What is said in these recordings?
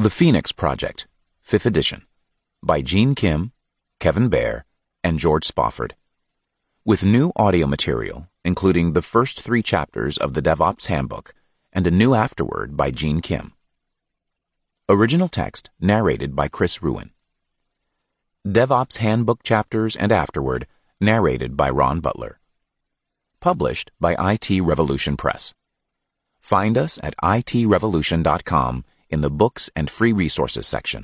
The Phoenix Project, 5th edition, by Gene Kim, Kevin Baer, and George Spofford. With new audio material, including the first 3 chapters of the DevOps Handbook and a new afterword by Gene Kim. Original text narrated by Chris Ruin. DevOps Handbook chapters and afterword narrated by Ron Butler. Published by IT Revolution Press. Find us at itrevolution.com in the Books and Free Resources section.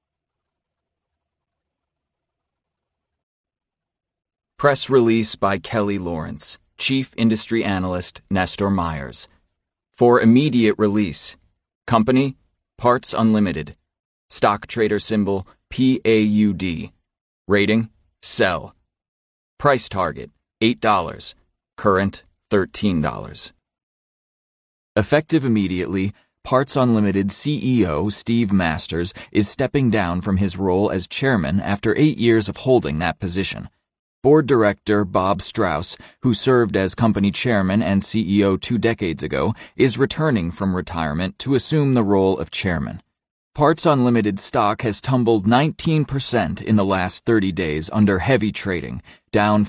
Press release by Kelly Lawrence, Chief Industry Analyst, Nestor Myers. For immediate release. Company, Parts Unlimited. Stock trader symbol, PAUD. Rating, Sell. Price target, $8. Current, $13. Effective immediately, Parts Unlimited CEO Steve Masters is stepping down from his role as chairman after 8 years of holding that position. Board Director Bob Strauss, who served as company chairman and CEO 2 decades ago, is returning from retirement to assume the role of chairman. Parts Unlimited stock has tumbled 19% in the last 30 days under heavy trading, down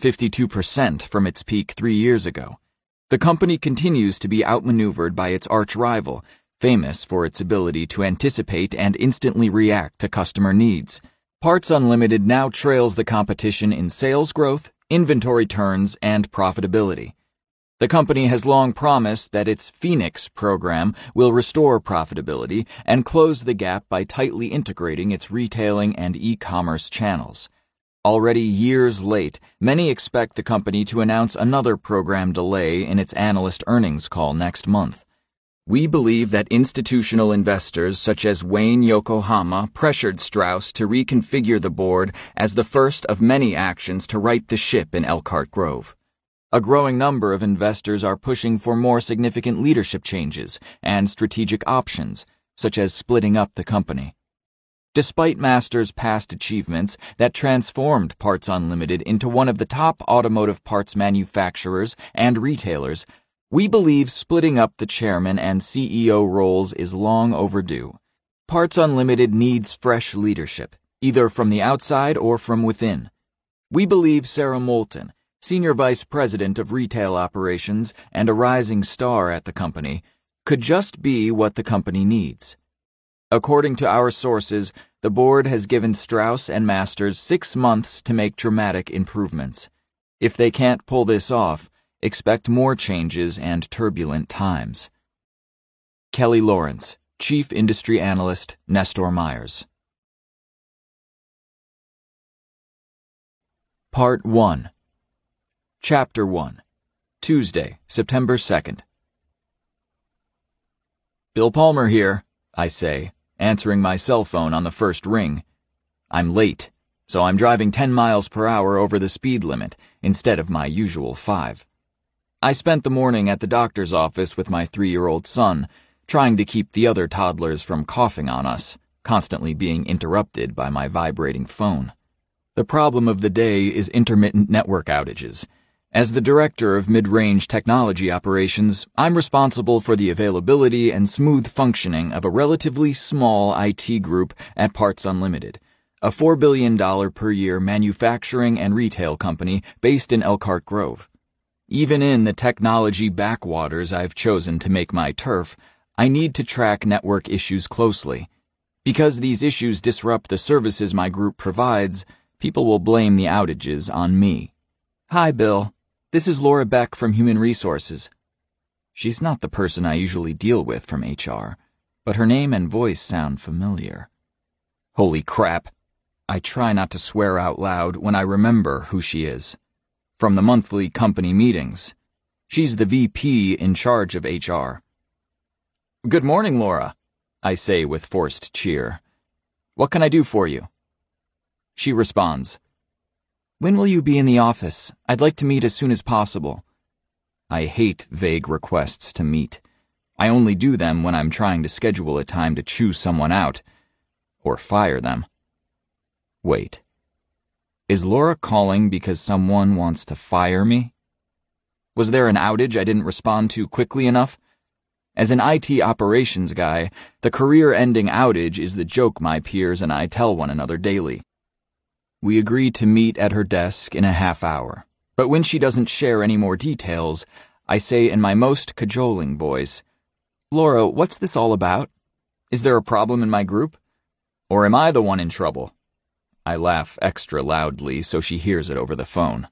52% from its peak 3 years ago. The company continues to be outmaneuvered by its arch-rival, famous for its ability to anticipate and instantly react to customer needs. Parts Unlimited now trails the competition in sales growth, inventory turns, and profitability. The company has long promised that its Phoenix program will restore profitability and close the gap by tightly integrating its retailing and e-commerce channels. Already years late, many expect the company to announce another program delay in its analyst earnings call next month. We believe that institutional investors such as Wayne Yokohama pressured Strauss to reconfigure the board as the first of many actions to right the ship in Elkhart Grove. A growing number of investors are pushing for more significant leadership changes and strategic options, such as splitting up the company. Despite Masters' past achievements that transformed Parts Unlimited into one of the top automotive parts manufacturers and retailers, we believe splitting up the chairman and CEO roles is long overdue. Parts Unlimited needs fresh leadership, either from the outside or from within. We believe Sarah Moulton, Senior Vice President of Retail Operations and a rising star at the company, could just be what the company needs. According to our sources, the board has given Strauss and Masters 6 months to make dramatic improvements. If they can't pull this off, expect more changes and turbulent times. Kelly Lawrence, Chief Industry Analyst, Nestor Myers. Part 1. Chapter 1. Tuesday, September 2nd. Bill Palmer here, I say, answering my cell phone on the first ring. I'm late, so I'm driving 10 miles per hour over the speed limit instead of my usual 5. I spent the morning at the doctor's office with my 3-year-old son, trying to keep the other toddlers from coughing on us, constantly being interrupted by my vibrating phone. The problem of the day is intermittent network outages. As the director of mid-range technology operations, I'm responsible for the availability and smooth functioning of a relatively small IT group at Parts Unlimited, a $4 billion per year manufacturing and retail company based in Elkhart Grove. Even in the technology backwaters I've chosen to make my turf, I need to track network issues closely. Because these issues disrupt the services my group provides, people will blame the outages on me. Hi, Bill. This is Laura Beck from Human Resources. She's not the person I usually deal with from HR, but her name and voice sound familiar. Holy crap. I try not to swear out loud when I remember who she is. From the monthly company meetings. She's the VP in charge of HR. Good morning, Laura, I say with forced cheer. What can I do for you? She responds, When will you be in the office? I'd like to meet as soon as possible. I hate vague requests to meet. I only do them when I'm trying to schedule a time to choose someone out. Or fire them. Wait. Is Laura calling because someone wants to fire me? Was there an outage I didn't respond to quickly enough? As an IT operations guy, the career-ending outage is the joke my peers and I tell one another daily. We agree to meet at her desk in a half hour, but when she doesn't share any more details, I say in my most cajoling voice, "Laura, what's this all about? Is there a problem in my group? Or am I the one in trouble?" I laugh extra loudly so she hears it over the phone.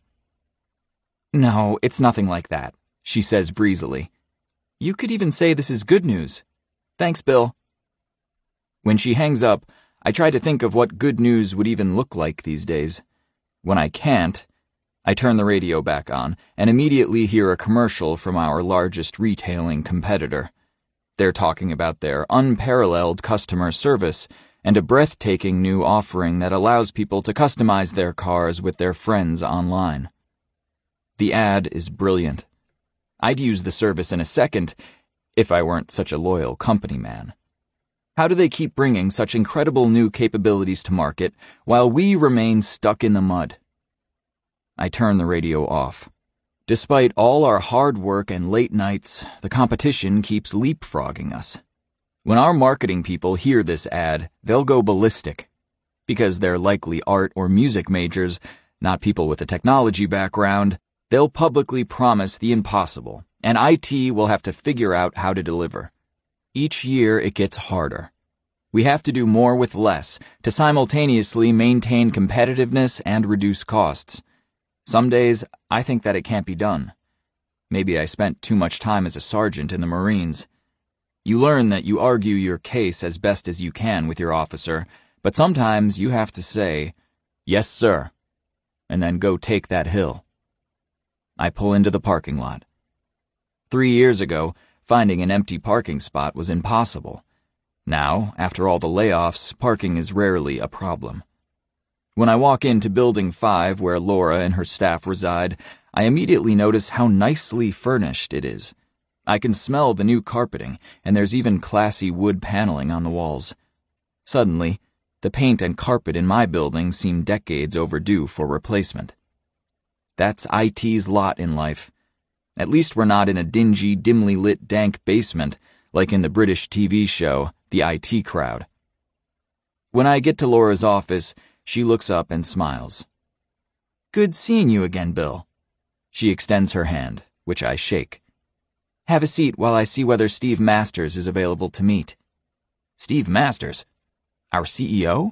"No, it's nothing like that," she says breezily. "You could even say this is good news. Thanks, Bill." When she hangs up, I try to think of what good news would even look like these days. When I can't, I turn the radio back on and immediately hear a commercial from our largest retailing competitor. They're talking about their unparalleled customer service and a breathtaking new offering that allows people to customize their cars with their friends online. The ad is brilliant. I'd use the service in a second if I weren't such a loyal company man. How do they keep bringing such incredible new capabilities to market while we remain stuck in the mud? I turn the radio off. Despite all our hard work and late nights, the competition keeps leapfrogging us. When our marketing people hear this ad, they'll go ballistic. Because they're likely art or music majors, not people with a technology background, they'll publicly promise the impossible, and IT will have to figure out how to deliver. Each year it gets harder. We have to do more with less to simultaneously maintain competitiveness and reduce costs. Some days, I think that it can't be done. Maybe I spent too much time as a sergeant in the Marines. You learn that you argue your case as best as you can with your officer, but sometimes you have to say, "Yes, sir," and then go take that hill. I pull into the parking lot. 3 years ago, finding an empty parking spot was impossible. Now, after all the layoffs, parking is rarely a problem. When I walk into Building 5 where Laura and her staff reside, I immediately notice how nicely furnished it is. I can smell the new carpeting, and there's even classy wood paneling on the walls. Suddenly, the paint and carpet in my building seem decades overdue for replacement. That's IT's lot in life. At least we're not in a dingy, dimly lit, dank basement like in the British TV show, The IT Crowd. When I get to Laura's office, she looks up and smiles. "Good seeing you again, Bill." She extends her hand, which I shake. "Have a seat while I see whether Steve Masters is available to meet." "Steve Masters? Our CEO?"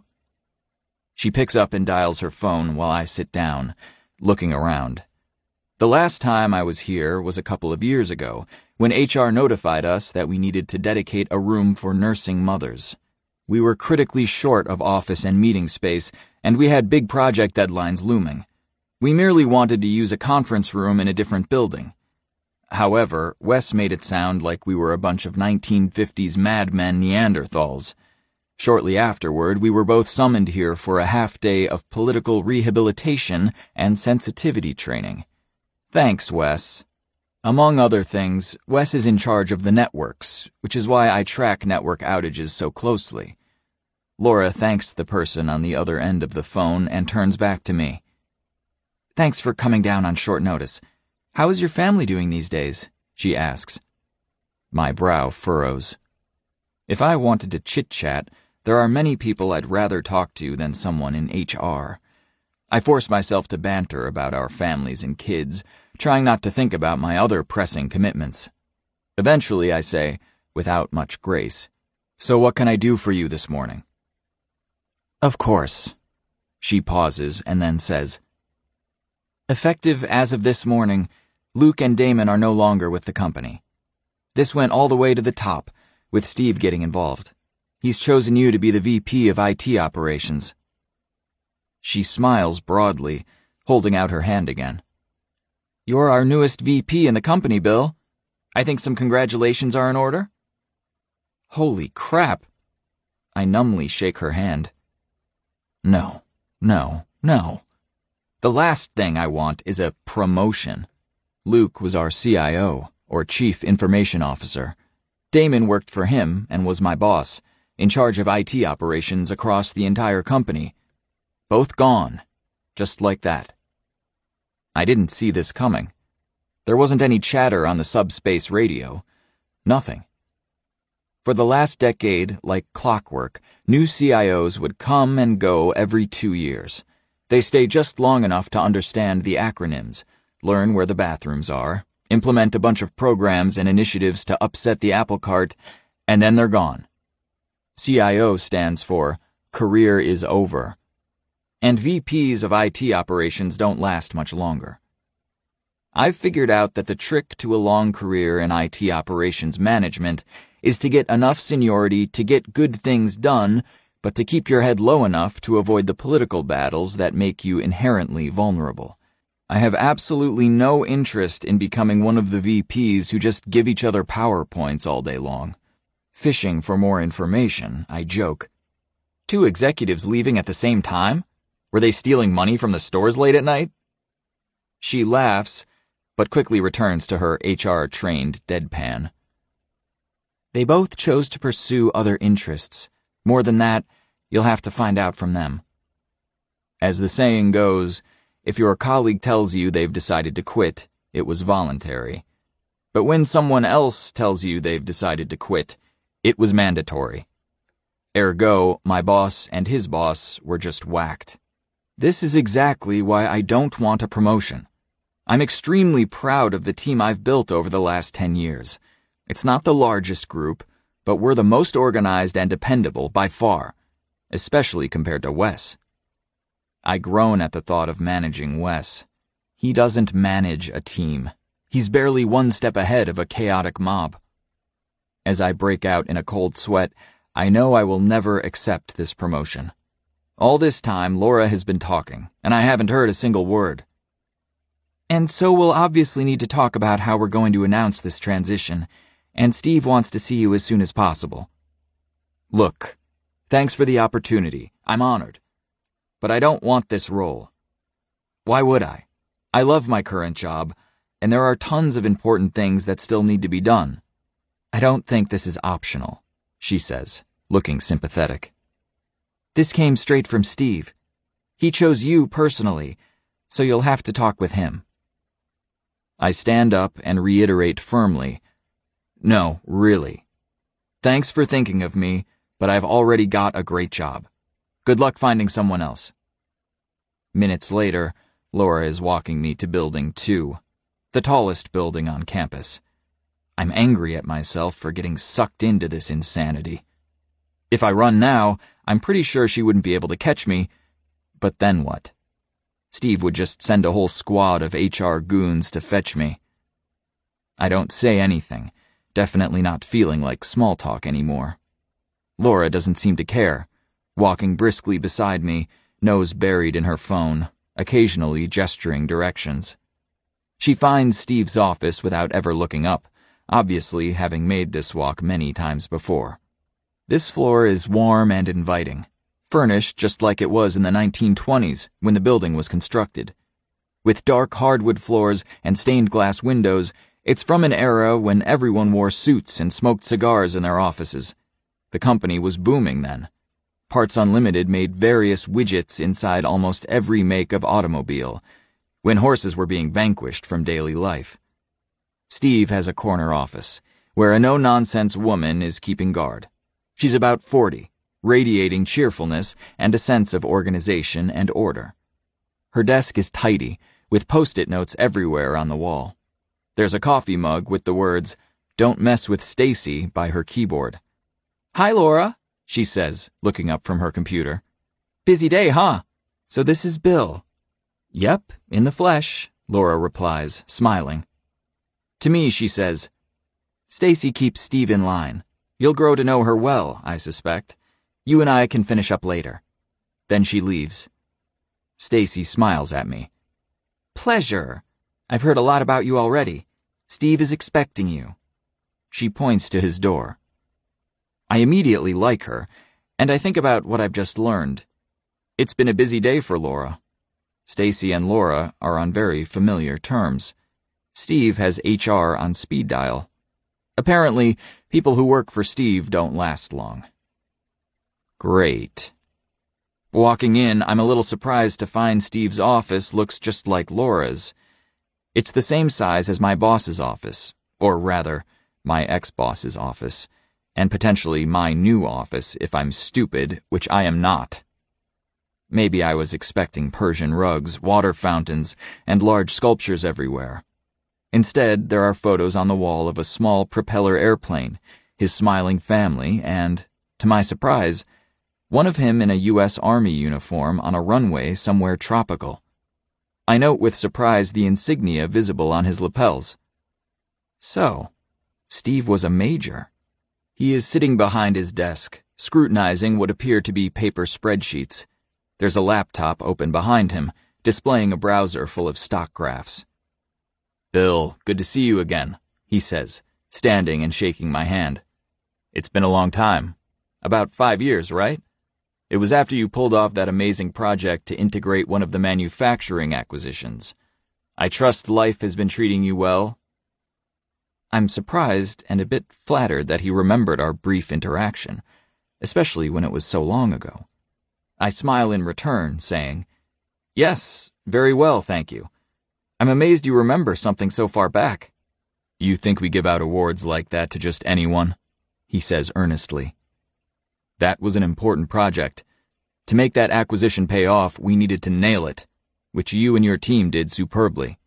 She picks up and dials her phone while I sit down, looking around. The last time I was here was a couple of years ago, when HR notified us that we needed to dedicate a room for nursing mothers. We were critically short of office and meeting space, and we had big project deadlines looming. We merely wanted to use a conference room in a different building. However, Wes made it sound like we were a bunch of 1950s Mad Men Neanderthals. Shortly afterward, we were both summoned here for a half-day of political rehabilitation and sensitivity training. Thanks, Wes. Among other things, Wes is in charge of the networks, which is why I track network outages so closely. Laura thanks the person on the other end of the phone and turns back to me. "Thanks for coming down on short notice. How is your family doing these days?" she asks. My brow furrows. If I wanted to chit-chat, there are many people I'd rather talk to than someone in HR. I force myself to banter about our families and kids, trying not to think about my other pressing commitments. Eventually, I say, without much grace, "So what can I do for you this morning?" "Of course." She pauses and then says, "Effective as of this morning, Luke and Damon are no longer with the company. This went all the way to the top, with Steve getting involved. He's chosen you to be the VP of IT operations." She smiles broadly, holding out her hand again. "You're our newest VP in the company, Bill. I think some congratulations are in order?" Holy crap. I numbly shake her hand. No. The last thing I want is a promotion. Luke was our CIO, or Chief Information Officer. Damon worked for him and was my boss, in charge of IT operations across the entire company. Both gone, just like that. I didn't see this coming. There wasn't any chatter on the subspace radio. Nothing. For the last decade, like clockwork, new CIOs would come and go every 2 years. They stay just long enough to understand the acronyms, learn where the bathrooms are, implement a bunch of programs and initiatives to upset the apple cart, and then they're gone. CIO stands for Career is Over. And VPs of IT operations don't last much longer. I've figured out that the trick to a long career in IT operations management is to get enough seniority to get good things done, but to keep your head low enough to avoid the political battles that make you inherently vulnerable. I have absolutely no interest in becoming one of the VPs who just give each other PowerPoints all day long. Fishing for more information, I joke. 2 executives leaving at the same time? Were they stealing money from the stores late at night? She laughs, but quickly returns to her HR-trained deadpan. They both chose to pursue other interests. More than that, you'll have to find out from them. As the saying goes, if your colleague tells you they've decided to quit, it was voluntary. But when someone else tells you they've decided to quit, it was mandatory. Ergo, my boss and his boss were just whacked. This is exactly why I don't want a promotion. I'm extremely proud of the team I've built over the last 10 years. It's not the largest group, but we're the most organized and dependable by far, especially compared to Wes. I groan at the thought of managing Wes. He doesn't manage a team. He's barely one step ahead of a chaotic mob. As I break out in a cold sweat, I know I will never accept this promotion. All this time, Laura has been talking, and I haven't heard a single word. And so we'll obviously need to talk about how we're going to announce this transition, and Steve wants to see you as soon as possible. Look, thanks for the opportunity. I'm honored. But I don't want this role. Why would I? I love my current job, and there are tons of important things that still need to be done. I don't think this is optional, she says, looking sympathetic. This came straight from Steve. He chose you personally, so you'll have to talk with him. I stand up and reiterate firmly, no, really. Thanks for thinking of me, but I've already got a great job. Good luck finding someone else. Minutes later, Laura is walking me to Building 2, the tallest building on campus. I'm angry at myself for getting sucked into this insanity. If I run now, I'm pretty sure she wouldn't be able to catch me, but then what? Steve would just send a whole squad of HR goons to fetch me. I don't say anything, definitely not feeling like small talk anymore. Laura doesn't seem to care, walking briskly beside me, nose buried in her phone, occasionally gesturing directions. She finds Steve's office without ever looking up, obviously having made this walk many times before. This floor is warm and inviting, furnished just like it was in the 1920s when the building was constructed. With dark hardwood floors and stained glass windows, it's from an era when everyone wore suits and smoked cigars in their offices. The company was booming then. Parts Unlimited made various widgets inside almost every make of automobile, when horses were being vanquished from daily life. Steve has a corner office, where a no-nonsense woman is keeping guard. She's about 40, radiating cheerfulness and a sense of organization and order. Her desk is tidy, with post-it notes everywhere on the wall. There's a coffee mug with the words, "Don't mess with Stacy" by her keyboard. "Hi, Laura," she says, looking up from her computer. "Busy day, huh? So this is Bill." "Yep, in the flesh," Laura replies, smiling. To me, she says, "Stacy keeps Steve in line. You'll grow to know her well, I suspect. You and I can finish up later." Then she leaves. Stacy smiles at me. "Pleasure. I've heard a lot about you already. Steve is expecting you." She points to his door. I immediately like her, and I think about what I've just learned. It's been a busy day for Laura. Stacy and Laura are on very familiar terms. Steve has HR on speed dial. Apparently, people who work for Steve don't last long. Great. Walking in, I'm a little surprised to find Steve's office looks just like Laura's. It's the same size as my boss's office, or rather, my ex-boss's office, and potentially my new office if I'm stupid, which I am not. Maybe I was expecting Persian rugs, water fountains, and large sculptures everywhere. Instead, there are photos on the wall of a small propeller airplane, his smiling family, and, to my surprise, one of him in a U.S. Army uniform on a runway somewhere tropical. I note with surprise the insignia visible on his lapels. So, Steve was a major. He is sitting behind his desk, scrutinizing what appear to be paper spreadsheets. There's a laptop open behind him, displaying a browser full of stock graphs. "Bill, good to see you again," he says, standing and shaking my hand. "It's been a long time. About 5 years, right? It was after you pulled off that amazing project to integrate one of the manufacturing acquisitions. I trust life has been treating you well?" I'm surprised and a bit flattered that he remembered our brief interaction, especially when it was so long ago. I smile in return, saying, "Yes, very well, thank you. I'm amazed you remember something so far back." "You think we give out awards like that to just anyone?" he says earnestly. "That was an important project. To make that acquisition pay off, we needed to nail it, which you and your team did superbly.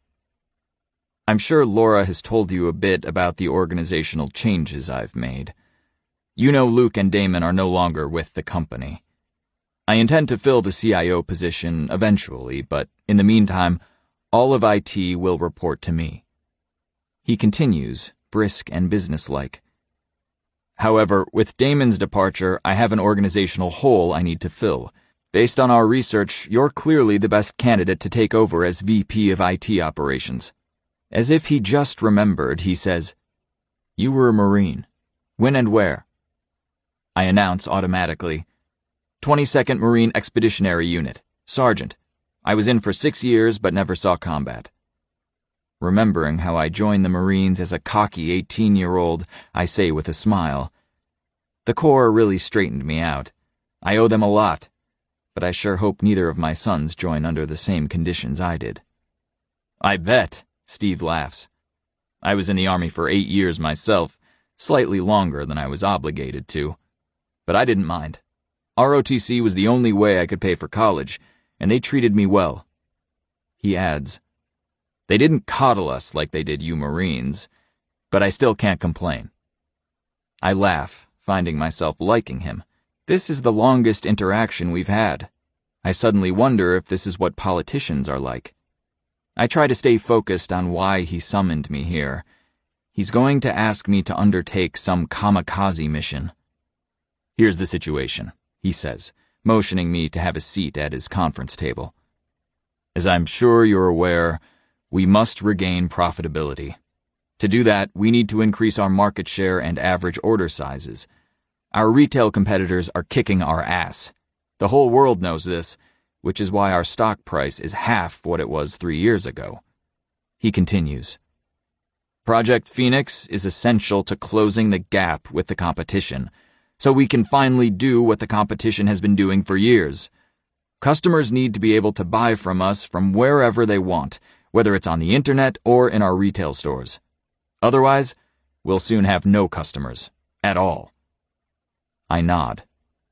I'm sure Laura has told you a bit about the organizational changes I've made. You know Luke and Damon are no longer with the company. I intend to fill the CIO position eventually, but in the meantime, all of IT will report to me." He continues, brisk and businesslike. "However, with Damon's departure, I have an organizational hole I need to fill. Based on our research, you're clearly the best candidate to take over as VP of IT operations." As if he just remembered, he says, "You were a Marine. When and where?" I announce automatically, 22nd Marine Expeditionary Unit, Sergeant. I was in for 6 years but never saw combat. Remembering how I joined the Marines as a cocky 18-year-old, I say with a smile, "The Corps really straightened me out. I owe them a lot, but I sure hope neither of my sons join under the same conditions I did." "I bet," Steve laughs. "I was in the Army for 8 years myself, slightly longer than I was obligated to. But I didn't mind. ROTC was the only way I could pay for college, and they treated me well." He adds, "They didn't coddle us like they did you Marines, but I still can't complain." I laugh, finding myself liking him. This is the longest interaction we've had. I suddenly wonder if this is what politicians are like. I try to stay focused on why he summoned me here. He's going to ask me to undertake some kamikaze mission. "Here's the situation," he says, motioning me to have a seat at his conference table. "As I'm sure you're aware, we must regain profitability. To do that, we need to increase our market share and average order sizes. Our retail competitors are kicking our ass. The whole world knows this, which is why our stock price is half what it was 3 years ago." He continues, "Project Phoenix is essential to closing the gap with the competition, so we can finally do what the competition has been doing for years. Customers need to be able to buy from us from wherever they want, whether it's on the internet or in our retail stores. Otherwise, we'll soon have no customers, at all." I nod.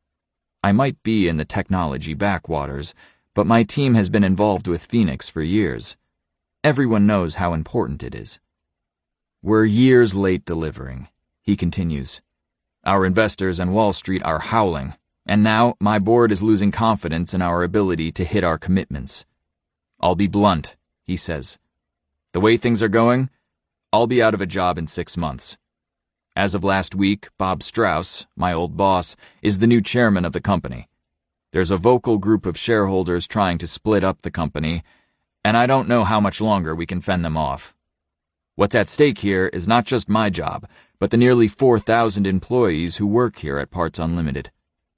I might be in the technology backwaters, but my team has been involved with Phoenix for years. Everyone knows how important it is. "We're years late delivering," he continues. "Our investors and Wall Street are howling, and now my board is losing confidence in our ability to hit our commitments. I'll be blunt," he says. "The way things are going, I'll be out of a job in 6 months. As of last week, Bob Strauss, my old boss, is the new chairman of the company. There's a vocal group of shareholders trying to split up the company, and I don't know how much longer we can fend them off. What's at stake here is not just my job, but the nearly 4,000 employees who work here at Parts Unlimited."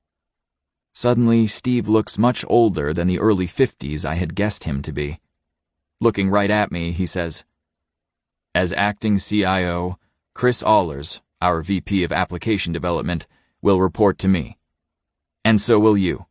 Suddenly, Steve looks much older than the early 50s I had guessed him to be. Looking right at me, he says, "As acting CIO, Chris Allers, our VP of Application Development, will report to me. And so will you."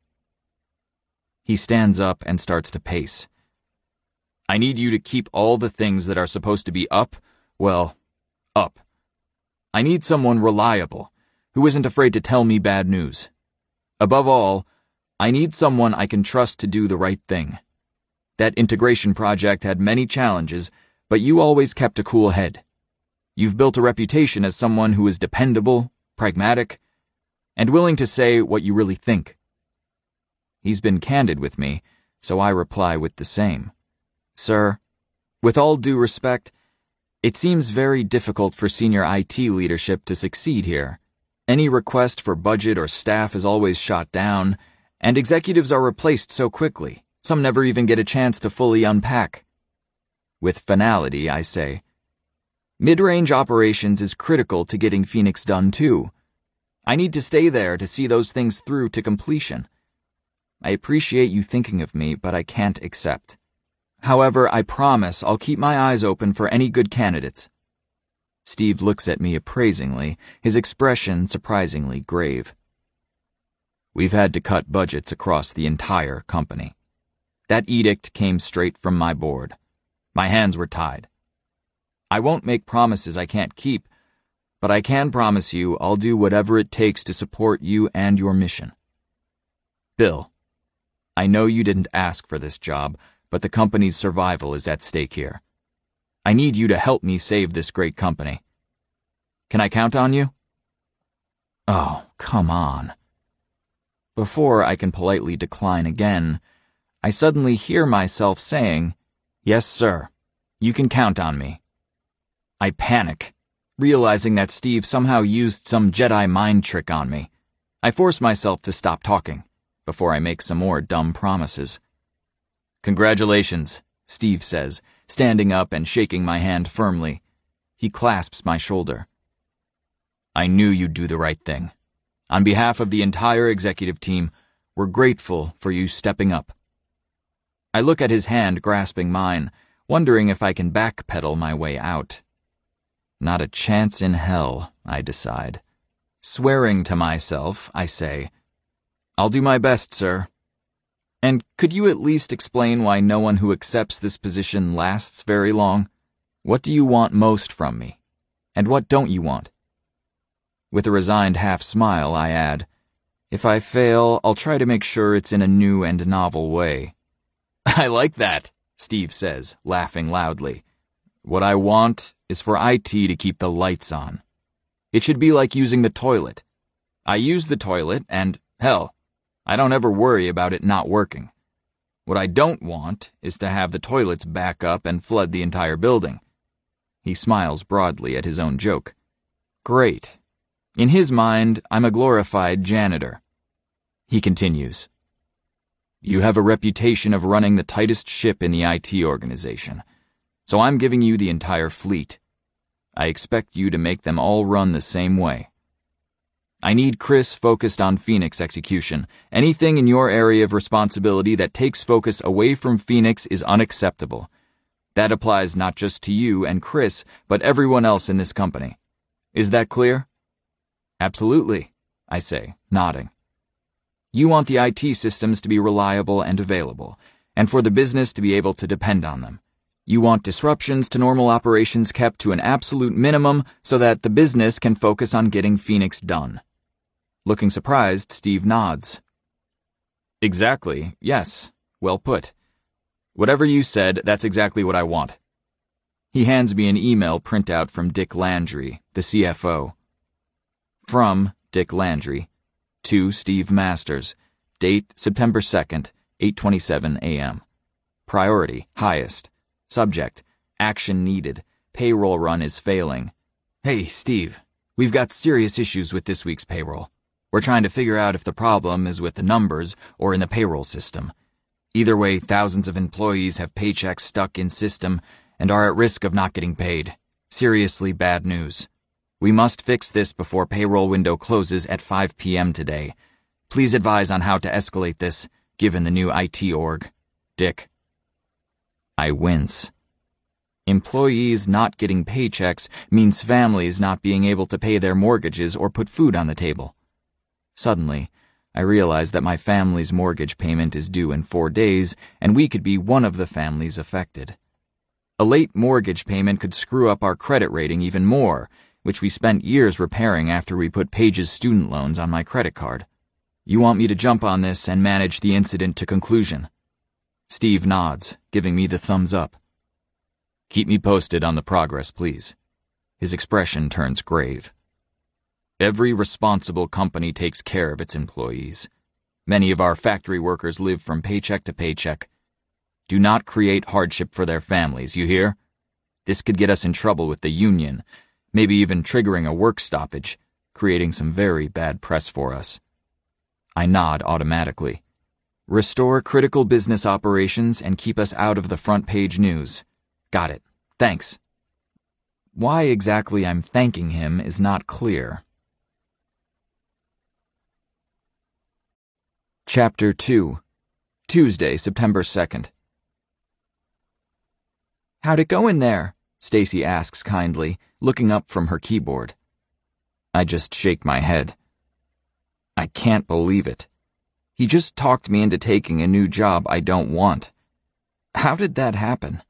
He stands up and starts to pace. "I need you to keep all the things that are supposed to be up, well, up. I need someone reliable, who isn't afraid to tell me bad news. Above all, I need someone I can trust to do the right thing. That integration project had many challenges, but you always kept a cool head. You've built a reputation as someone who is dependable, pragmatic, and willing to say what you really think. He's been candid with me, so I reply with the same. Sir, with all due respect, it seems very difficult for senior IT leadership to succeed here. Any request for budget or staff is always shot down, and executives are replaced so quickly, some never even get a chance to fully unpack. With finality, I say, mid-range operations is critical to getting Phoenix done too. I need to stay there to see those things through to completion. I appreciate you thinking of me, but I can't accept. However, I promise I'll keep my eyes open for any good candidates. Steve looks at me appraisingly, his expression surprisingly grave. We've had to cut budgets across the entire company. That edict came straight from my board. My hands were tied. I won't make promises I can't keep, but I can promise you I'll do whatever it takes to support you and your mission. Bill, I know you didn't ask for this job, but the company's survival is at stake here. I need you to help me save this great company. Can I count on you? Oh, come on. Before I can politely decline again, I suddenly hear myself saying, "Yes, sir. You can count on me." I panic, realizing that Steve somehow used some Jedi mind trick on me. I force myself to stop talking before I make some more dumb promises. Congratulations, Steve says, standing up and shaking my hand firmly. He clasps my shoulder. I knew you'd do the right thing. On behalf of the entire executive team, we're grateful for you stepping up. I look at his hand grasping mine, wondering if I can backpedal my way out. Not a chance in hell, I decide. Swearing to myself, I say, I'll do my best, sir. And could you at least explain why no one who accepts this position lasts very long? What do you want most from me? And what don't you want? With a resigned half-smile, I add, if I fail, I'll try to make sure it's in a new and novel way. I like that, Steve says, laughing loudly. What I want is for IT to keep the lights on. It should be like using the toilet. I use the toilet and, hell, I don't ever worry about it not working. What I don't want is to have the toilets back up and flood the entire building. He smiles broadly at his own joke. Great. In his mind, I'm a glorified janitor. He continues. You have a reputation of running the tightest ship in the IT organization, so I'm giving you the entire fleet. I expect you to make them all run the same way. I need Chris focused on Phoenix execution. Anything in your area of responsibility that takes focus away from Phoenix is unacceptable. That applies not just to you and Chris, but everyone else in this company. Is that clear? Absolutely, I say, nodding. You want the IT systems to be reliable and available, and for the business to be able to depend on them. You want disruptions to normal operations kept to an absolute minimum so that the business can focus on getting Phoenix done. Looking surprised, Steve nods. Exactly, yes, well put. Whatever you said, that's exactly what I want. He hands me an email printout from Dick Landry, the CFO. From Dick Landry, to Steve Masters, date September 2nd, 8:27 a.m. Priority, highest. Subject, action needed. Payroll run is failing. Hey, Steve, we've got serious issues with this week's payroll. We're trying to figure out if the problem is with the numbers or in the payroll system. Either way, thousands of employees have paychecks stuck in system and are at risk of not getting paid. Seriously bad news. We must fix this before payroll window closes at 5 p.m. today. Please advise on how to escalate this, given the new IT org. Dick. I wince. Employees not getting paychecks means families not being able to pay their mortgages or put food on the table. Suddenly, I realize that my family's mortgage payment is due in 4 days, and we could be one of the families affected. A late mortgage payment could screw up our credit rating even more, which we spent years repairing after we put Paige's student loans on my credit card. You want me to jump on this and manage the incident to conclusion? Steve nods, giving me the thumbs up. Keep me posted on the progress, please. His expression turns grave. Every responsible company takes care of its employees. Many of our factory workers live from paycheck to paycheck. Do not create hardship for their families, you hear? This could get us in trouble with the union, maybe even triggering a work stoppage, creating some very bad press for us. I nod automatically. Restore critical business operations and keep us out of the front page news. Got it. Thanks. Why exactly I'm thanking him is not clear. Chapter 2. Tuesday, September 2nd. How'd it go in there? Stacy asks kindly, looking up from her keyboard. I just shake my head. I can't believe it. He just talked me into taking a new job I don't want. How did that happen?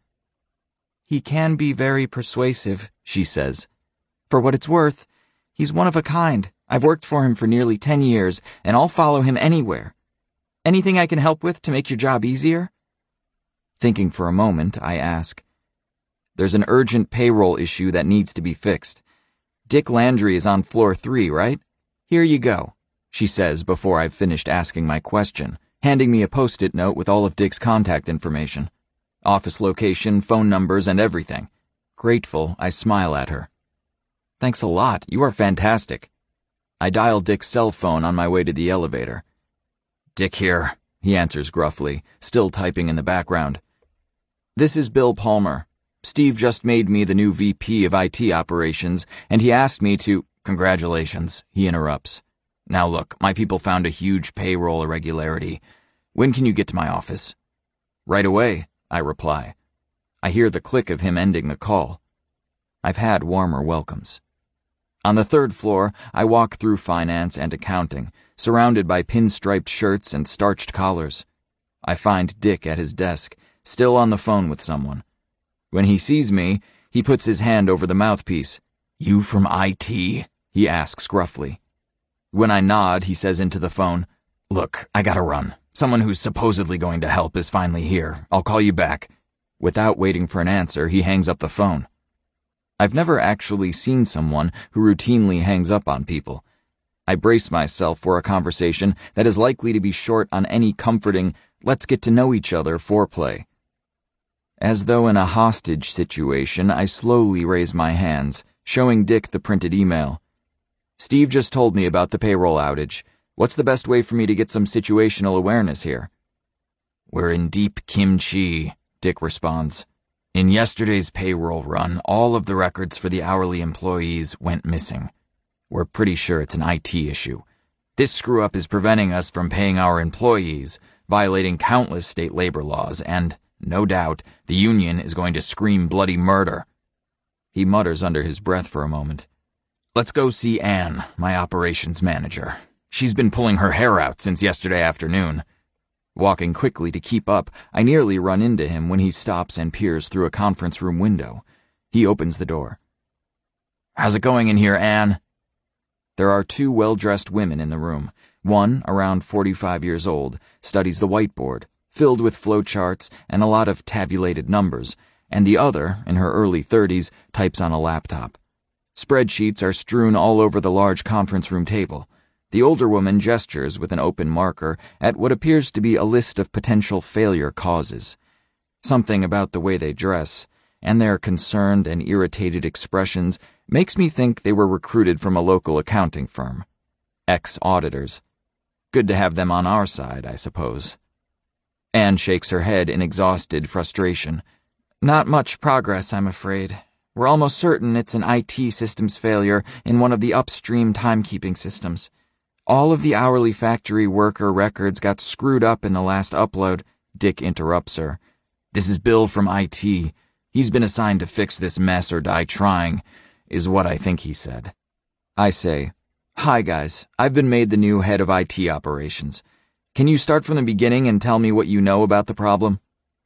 He can be very persuasive, she says. For what it's worth, he's one of a kind. I've worked for him for nearly 10 years, and I'll follow him anywhere. Anything I can help with to make your job easier? Thinking for a moment, I ask. There's an urgent payroll issue that needs to be fixed. Dick Landry is on floor 3, right? Here you go, she says before I've finished asking my question, handing me a post-it note with all of Dick's contact information. Office location, phone numbers, and everything. Grateful, I smile at her. Thanks a lot, you are fantastic. I dial Dick's cell phone on my way to the elevator. Dick here, he answers gruffly, still typing in the background. This is Bill Palmer. Steve just made me the new VP of IT operations, and he asked me to— Congratulations, he interrupts. Now look, my people found a huge payroll irregularity. When can you get to my office? Right away, I reply. I hear the click of him ending the call. I've had warmer welcomes. On the 3rd floor, I walk through finance and accounting, surrounded by pinstriped shirts and starched collars. I find Dick at his desk, still on the phone with someone. When he sees me, he puts his hand over the mouthpiece. You from IT? He asks gruffly. When I nod, he says into the phone, Look, I gotta run. Someone who's supposedly going to help is finally here. I'll call you back. Without waiting for an answer, he hangs up the phone. I've never actually seen someone who routinely hangs up on people. I brace myself for a conversation that is likely to be short on any comforting, let's get to know each other foreplay. As though in a hostage situation, I slowly raise my hands, showing Dick the printed email. Steve just told me about the payroll outage. What's the best way for me to get some situational awareness here? We're in deep kimchi, Dick responds. In yesterday's payroll run, all of the records for the hourly employees went missing. We're pretty sure it's an IT issue. This screw-up is preventing us from paying our employees, violating countless state labor laws, and, no doubt, the union is going to scream bloody murder. He mutters under his breath for a moment. Let's go see Anne, my operations manager. She's been pulling her hair out since yesterday afternoon. Walking quickly to keep up, I nearly run into him when he stops and peers through a conference room window. He opens the door. How's it going in here, Anne? There are 2 well-dressed women in the room. One, around 45 years old, studies the whiteboard, filled with flowcharts and a lot of tabulated numbers, and the other, in her early 30s, types on a laptop. Spreadsheets are strewn all over the large conference room table. The older woman gestures with an open marker at what appears to be a list of potential failure causes. Something about the way they dress, and their concerned and irritated expressions, makes me think they were recruited from a local accounting firm. Ex-auditors. Good to have them on our side, I suppose. Anne shakes her head in exhausted frustration. Not much progress, I'm afraid. We're almost certain it's an IT systems failure in one of the upstream timekeeping systems. All of the hourly factory worker records got screwed up in the last upload. Dick interrupts her. This is Bill from IT. He's been assigned to fix this mess or die trying, is what I think he said. I say, Hi guys, I've been made the new head of IT operations. Can you start from the beginning and tell me what you know about the problem?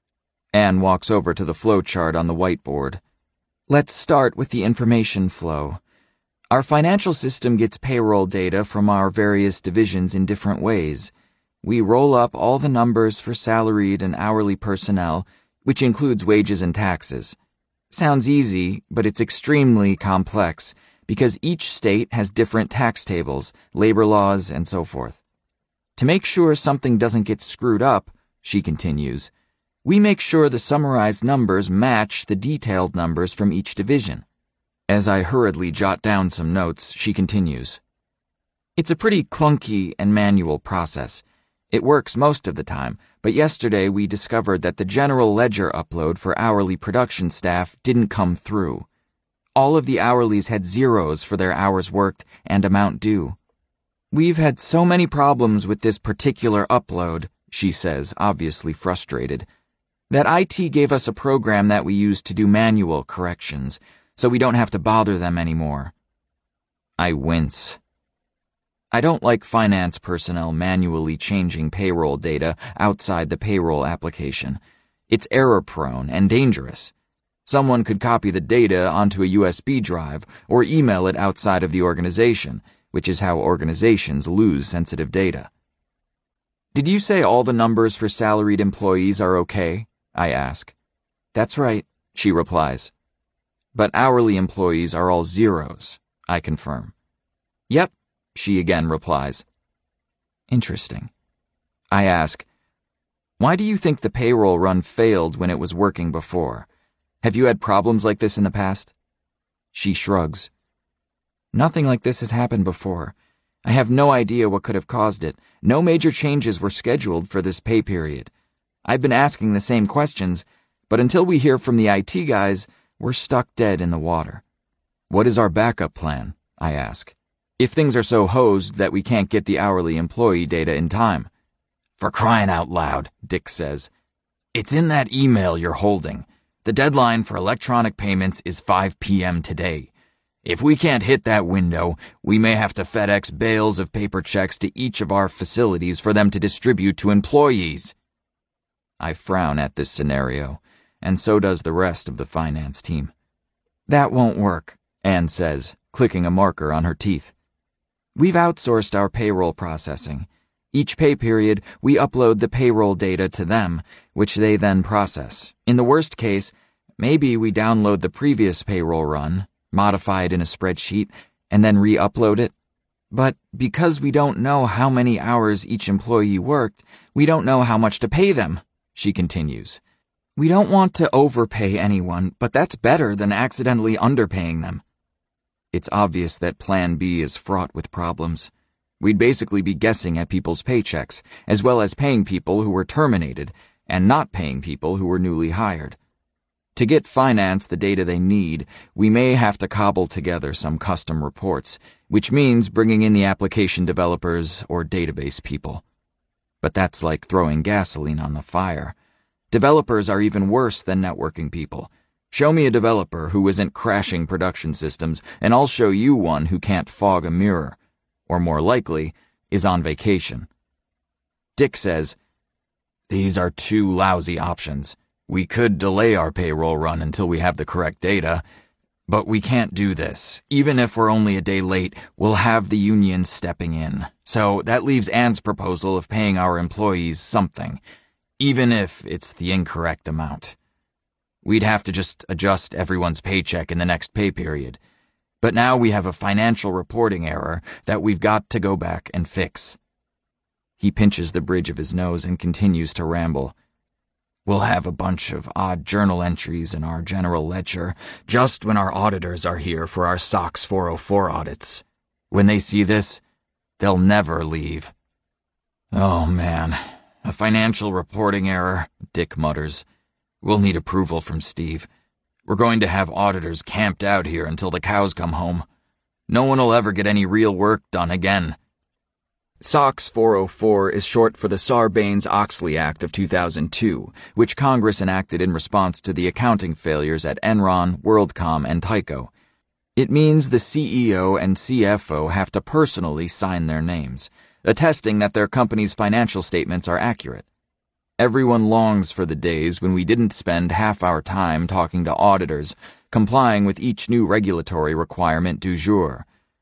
Anne walks over to the flowchart on the whiteboard. Let's start with the information flow. Our financial system gets payroll data from our various divisions in different ways. We roll up all the numbers for salaried and hourly personnel, which includes wages and taxes. Sounds easy, but it's extremely complex because each state has different tax tables, labor laws, and so forth. To make sure something doesn't get screwed up, she continues, we make sure the summarized numbers match the detailed numbers from each division. As I hurriedly jot down some notes, she continues. It's a pretty clunky and manual process. It works most of the time, but yesterday we discovered that the general ledger upload for hourly production staff didn't come through. All of the hourlies had zeros for their hours worked and amount due. We've had so many problems with this particular upload, she says, obviously frustrated, that IT gave us a program that we use to do manual corrections, so we don't have to bother them anymore. I wince. I don't like finance personnel manually changing payroll data outside the payroll application. It's error-prone and dangerous. Someone could copy the data onto a USB drive or email it outside of the organization, which is how organizations lose sensitive data. Did you say all the numbers for salaried employees are okay? I ask. That's right, she replies. But hourly employees are all zeros, I confirm. Yep, she again replies. Interesting. I ask, why do you think the payroll run failed when it was working before? Have you had problems like this in the past? She shrugs. Nothing like this has happened before. I have no idea what could have caused it. No major changes were scheduled for this pay period. I've been asking the same questions, but until we hear from the IT guys, we're stuck dead in the water. What is our backup plan? I ask. If things are so hosed that we can't get the hourly employee data in time. For crying out loud, Dick says. It's in that email you're holding. The deadline for electronic payments is 5 p.m. today. If we can't hit that window, we may have to FedEx bales of paper checks to each of our facilities for them to distribute to employees. I frown at this scenario, and so does the rest of the finance team. That won't work, Anne says, clicking a marker on her teeth. We've outsourced our payroll processing. Each pay period, we upload the payroll data to them, which they then process. In the worst case, maybe we download the previous payroll run, modify it in a spreadsheet, and then re-upload it. But because we don't know how many hours each employee worked, we don't know how much to pay them, she continues. We don't want to overpay anyone, but that's better than accidentally underpaying them. It's obvious that Plan B is fraught with problems. We'd basically be guessing at people's paychecks, as well as paying people who were terminated, and not paying people who were newly hired. To get finance the data they need, we may have to cobble together some custom reports, which means bringing in the application developers or database people. But that's like throwing gasoline on the fire. Developers are even worse than networking people. Show me a developer who isn't crashing production systems, and I'll show you one who can't fog a mirror, or more likely, is on vacation. Dick says, these are two lousy options. We could delay our payroll run until we have the correct data, but we can't do this. Even if we're only a day late, we'll have the union stepping in. So that leaves Anne's proposal of paying our employees something, even if it's the incorrect amount. We'd have to just adjust everyone's paycheck in the next pay period. But now we have a financial reporting error that we've got to go back and fix. He pinches the bridge of his nose and continues to ramble. We'll have a bunch of odd journal entries in our general ledger just when our auditors are here for our SOX 404 audits. When they see this, they'll never leave. Oh man, a financial reporting error, Dick mutters. We'll need approval from Steve. We're going to have auditors camped out here until the cows come home. No one will ever get any real work done again. SOX 404 is short for the Sarbanes-Oxley Act of 2002, which Congress enacted in response to the accounting failures at Enron, WorldCom, and Tyco. It means the CEO and CFO have to personally sign their names, attesting that their company's financial statements are accurate. Everyone longs for the days when we didn't spend half our time talking to auditors, complying with each new regulatory requirement du jour.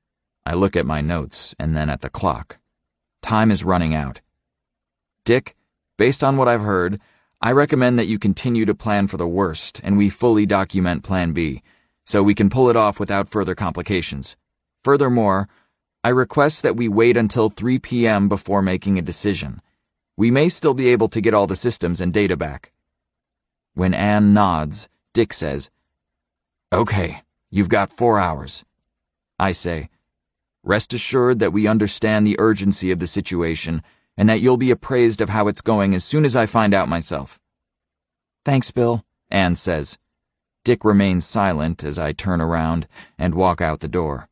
I look at my notes and then at the clock. Time is running out. Dick, based on what I've heard, I recommend that you continue to plan for the worst and we fully document Plan B, so we can pull it off without further complications. Furthermore, I request that we wait until 3 p.m. before making a decision. We may still be able to get all the systems and data back. When Anne nods, Dick says, "Okay, you've got 4 hours." I say, "Rest assured that we understand the urgency of the situation and that you'll be appraised of how it's going as soon as I find out myself." "Thanks, Bill," Anne says. Dick remains silent as I turn around and walk out the door.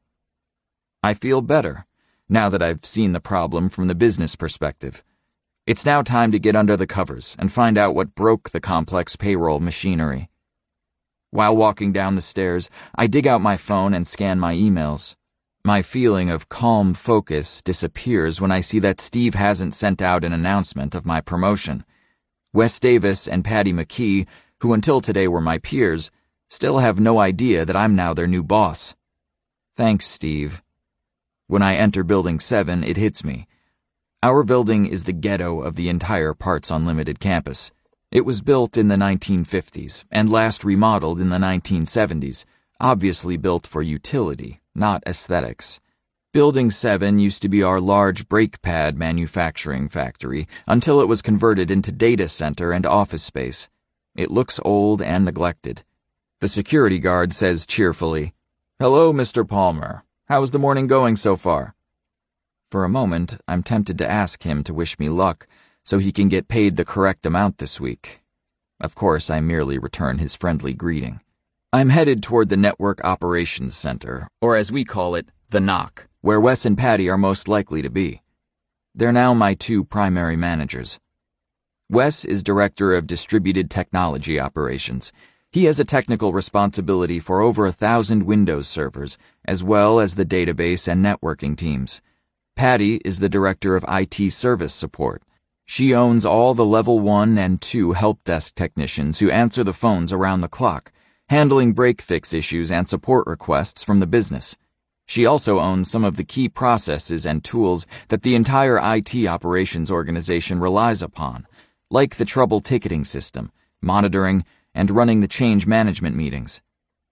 I feel better, now that I've seen the problem from the business perspective. It's now time to get under the covers and find out what broke the complex payroll machinery. While walking down the stairs, I dig out my phone and scan my emails. My feeling of calm focus disappears when I see that Steve hasn't sent out an announcement of my promotion. Wes Davis and Patty McKee, who until today were my peers, still have no idea that I'm now their new boss. Thanks, Steve. When I enter Building 7, it hits me. Our building is the ghetto of the entire Parts Unlimited campus. It was built in the 1950s and last remodeled in the 1970s, obviously built for utility, not aesthetics. Building 7 used to be our large brake pad manufacturing factory until it was converted into data center and office space. It looks old and neglected. The security guard says cheerfully, "Hello, Mr. Palmer. How's the morning going so far?" For a moment, I'm tempted to ask him to wish me luck so he can get paid the correct amount this week. Of course, I merely return his friendly greeting. I'm headed toward the Network Operations Center, or as we call it, the NOC, where Wes and Patty are most likely to be. They're now my 2 primary managers. Wes is Director of Distributed Technology Operations. He has a technical responsibility for over 1,000 Windows servers, as well as the database and networking teams. Patty is the Director of IT Service Support. She owns all the Level 1 and 2 help desk technicians who answer the phones around the clock, handling break-fix issues and support requests from the business. She also owns some of the key processes and tools that the entire IT operations organization relies upon, like the trouble ticketing system, monitoring, and running the change management meetings.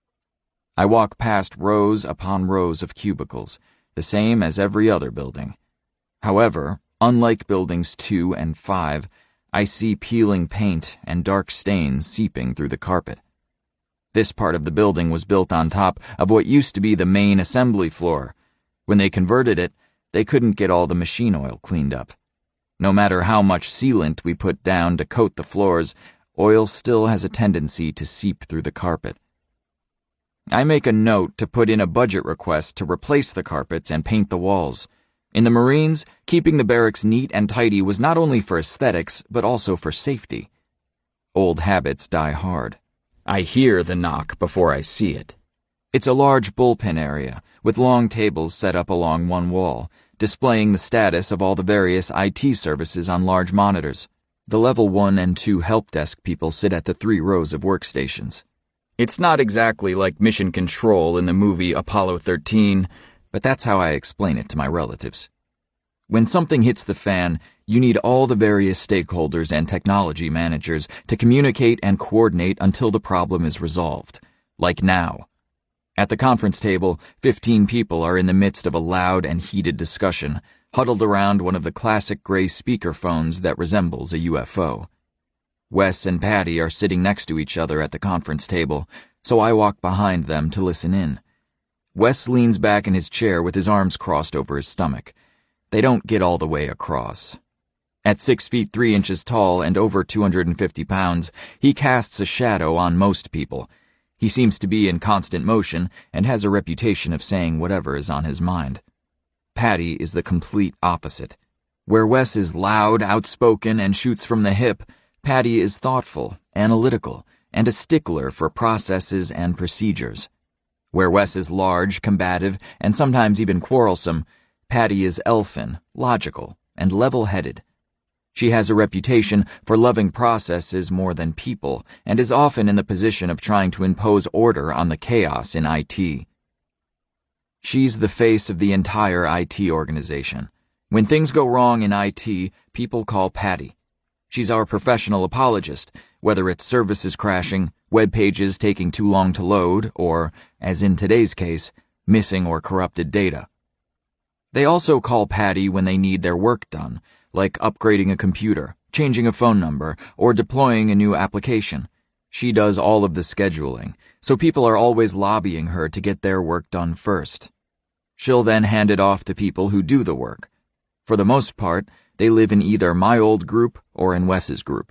I walk past rows upon rows of cubicles, the same as every other building. However, unlike buildings 2 and 5, I see peeling paint and dark stains seeping through the carpet. This part of the building was built on top of what used to be the main assembly floor. When they converted it, they couldn't get all the machine oil cleaned up. No matter how much sealant we put down to coat the floors, oil still has a tendency to seep through the carpet. I make a note to put in a budget request to replace the carpets and paint the walls. In the Marines, keeping the barracks neat and tidy was not only for aesthetics, but also for safety. Old habits die hard. I hear the knock before I see it. It's a large bullpen area, with long tables set up along one wall, displaying the status of all the various IT services on large monitors. The Level 1 and 2 help desk people sit at the 3 rows of workstations. It's not exactly like Mission Control in the movie Apollo 13, but that's how I explain it to my relatives. When something hits the fan, you need all the various stakeholders and technology managers to communicate and coordinate until the problem is resolved, like now. At the conference table, 15 people are in the midst of a loud and heated discussion, huddled around one of the classic gray speakerphones that resembles a UFO. Wes and Patty are sitting next to each other at the conference table, so I walk behind them to listen in. Wes leans back in his chair with his arms crossed over his stomach. They don't get all the way across. At 6 feet 3 inches tall and over 250 pounds, he casts a shadow on most people. He seems to be in constant motion and has a reputation of saying whatever is on his mind. Patty is the complete opposite. Where Wes is loud, outspoken, and shoots from the hip, Patty is thoughtful, analytical, and a stickler for processes and procedures. Where Wes is large, combative, and sometimes even quarrelsome, Patty is elfin, logical, and level-headed. She has a reputation for loving processes more than people, and is often in the position of trying to impose order on the chaos in IT. She's the face of the entire IT organization. When things go wrong in IT, people call Patty. She's our professional apologist, whether it's services crashing, web pages taking too long to load, or, as in today's case, missing or corrupted data. They also call Patty when they need their work done, like upgrading a computer, changing a phone number, or deploying a new application. She does all of the scheduling, so people are always lobbying her to get their work done first. She'll then hand it off to people who do the work. For the most part, they live in either my old group or in Wes's group.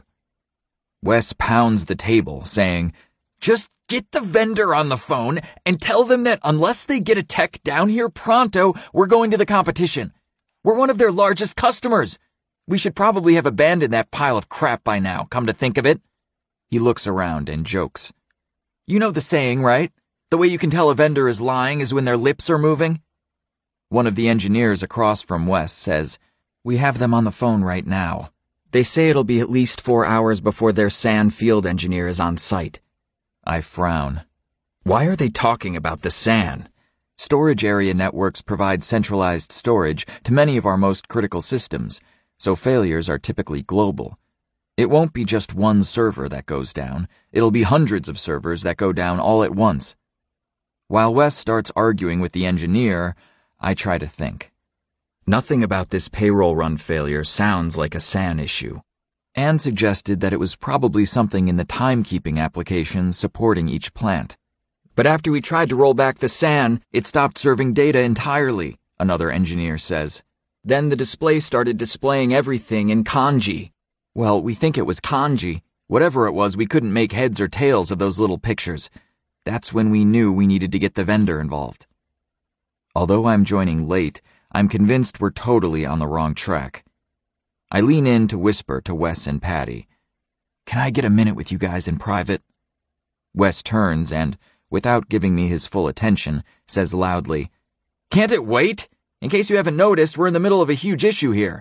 Wes pounds the table, saying, "Just get the vendor on the phone and tell them that unless they get a tech down here pronto, we're going to the competition. We're one of their largest customers. We should probably have abandoned that pile of crap by now, come to think of it." He looks around and jokes. "You know the saying, right? The way you can tell a vendor is lying is when their lips are moving." One of the engineers across from Wes says, "We have them on the phone right now. They say it'll be at least 4 hours before their SAN field engineer is on site." I frown. Why are they talking about the SAN? Storage area networks provide centralized storage to many of our most critical systems, so failures are typically global. It won't be just one server that goes down. It'll be hundreds of servers that go down all at once. While Wes starts arguing with the engineer, I try to think. Nothing about this payroll run failure sounds like a SAN issue. Anne suggested that it was probably something in the timekeeping application supporting each plant. "But after we tried to roll back the SAN, it stopped serving data entirely," another engineer says. "Then the display started displaying everything in kanji." Well, we think it was kanji. Whatever it was, we couldn't make heads or tails of those little pictures. That's when we knew we needed to get the vendor involved. Although I'm joining late, I'm convinced we're totally on the wrong track. I lean in to whisper to Wes and Patty. "Can I get a minute with you guys in private?" Wes turns and, without giving me his full attention, says loudly, "Can't it wait? In case you haven't noticed, we're in the middle of a huge issue here."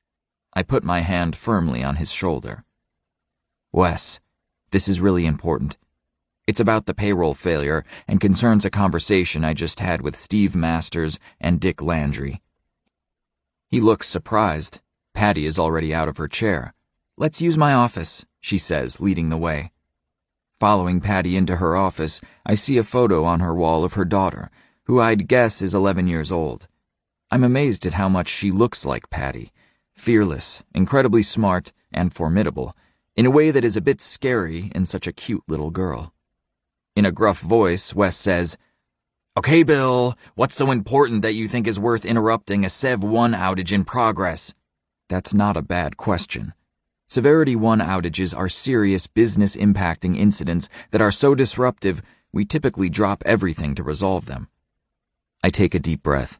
I put my hand firmly on his shoulder. "Wes, this is really important. It's about the payroll failure and concerns a conversation I just had with Steve Masters and Dick Landry." He looks surprised. Patty is already out of her chair. "Let's use my office," she says, leading the way. Following Patty into her office, I see a photo on her wall of her daughter, who I'd guess is 11 years old. I'm amazed at how much she looks like Patty. Fearless, incredibly smart, and formidable, in a way that is a bit scary in such a cute little girl. In a gruff voice, Wes says, "Okay, Bill, what's so important that you think is worth interrupting a Sev 1 outage in progress?" That's not a bad question. Severity 1 outages are serious business-impacting incidents that are so disruptive, we typically drop everything to resolve them. I take a deep breath.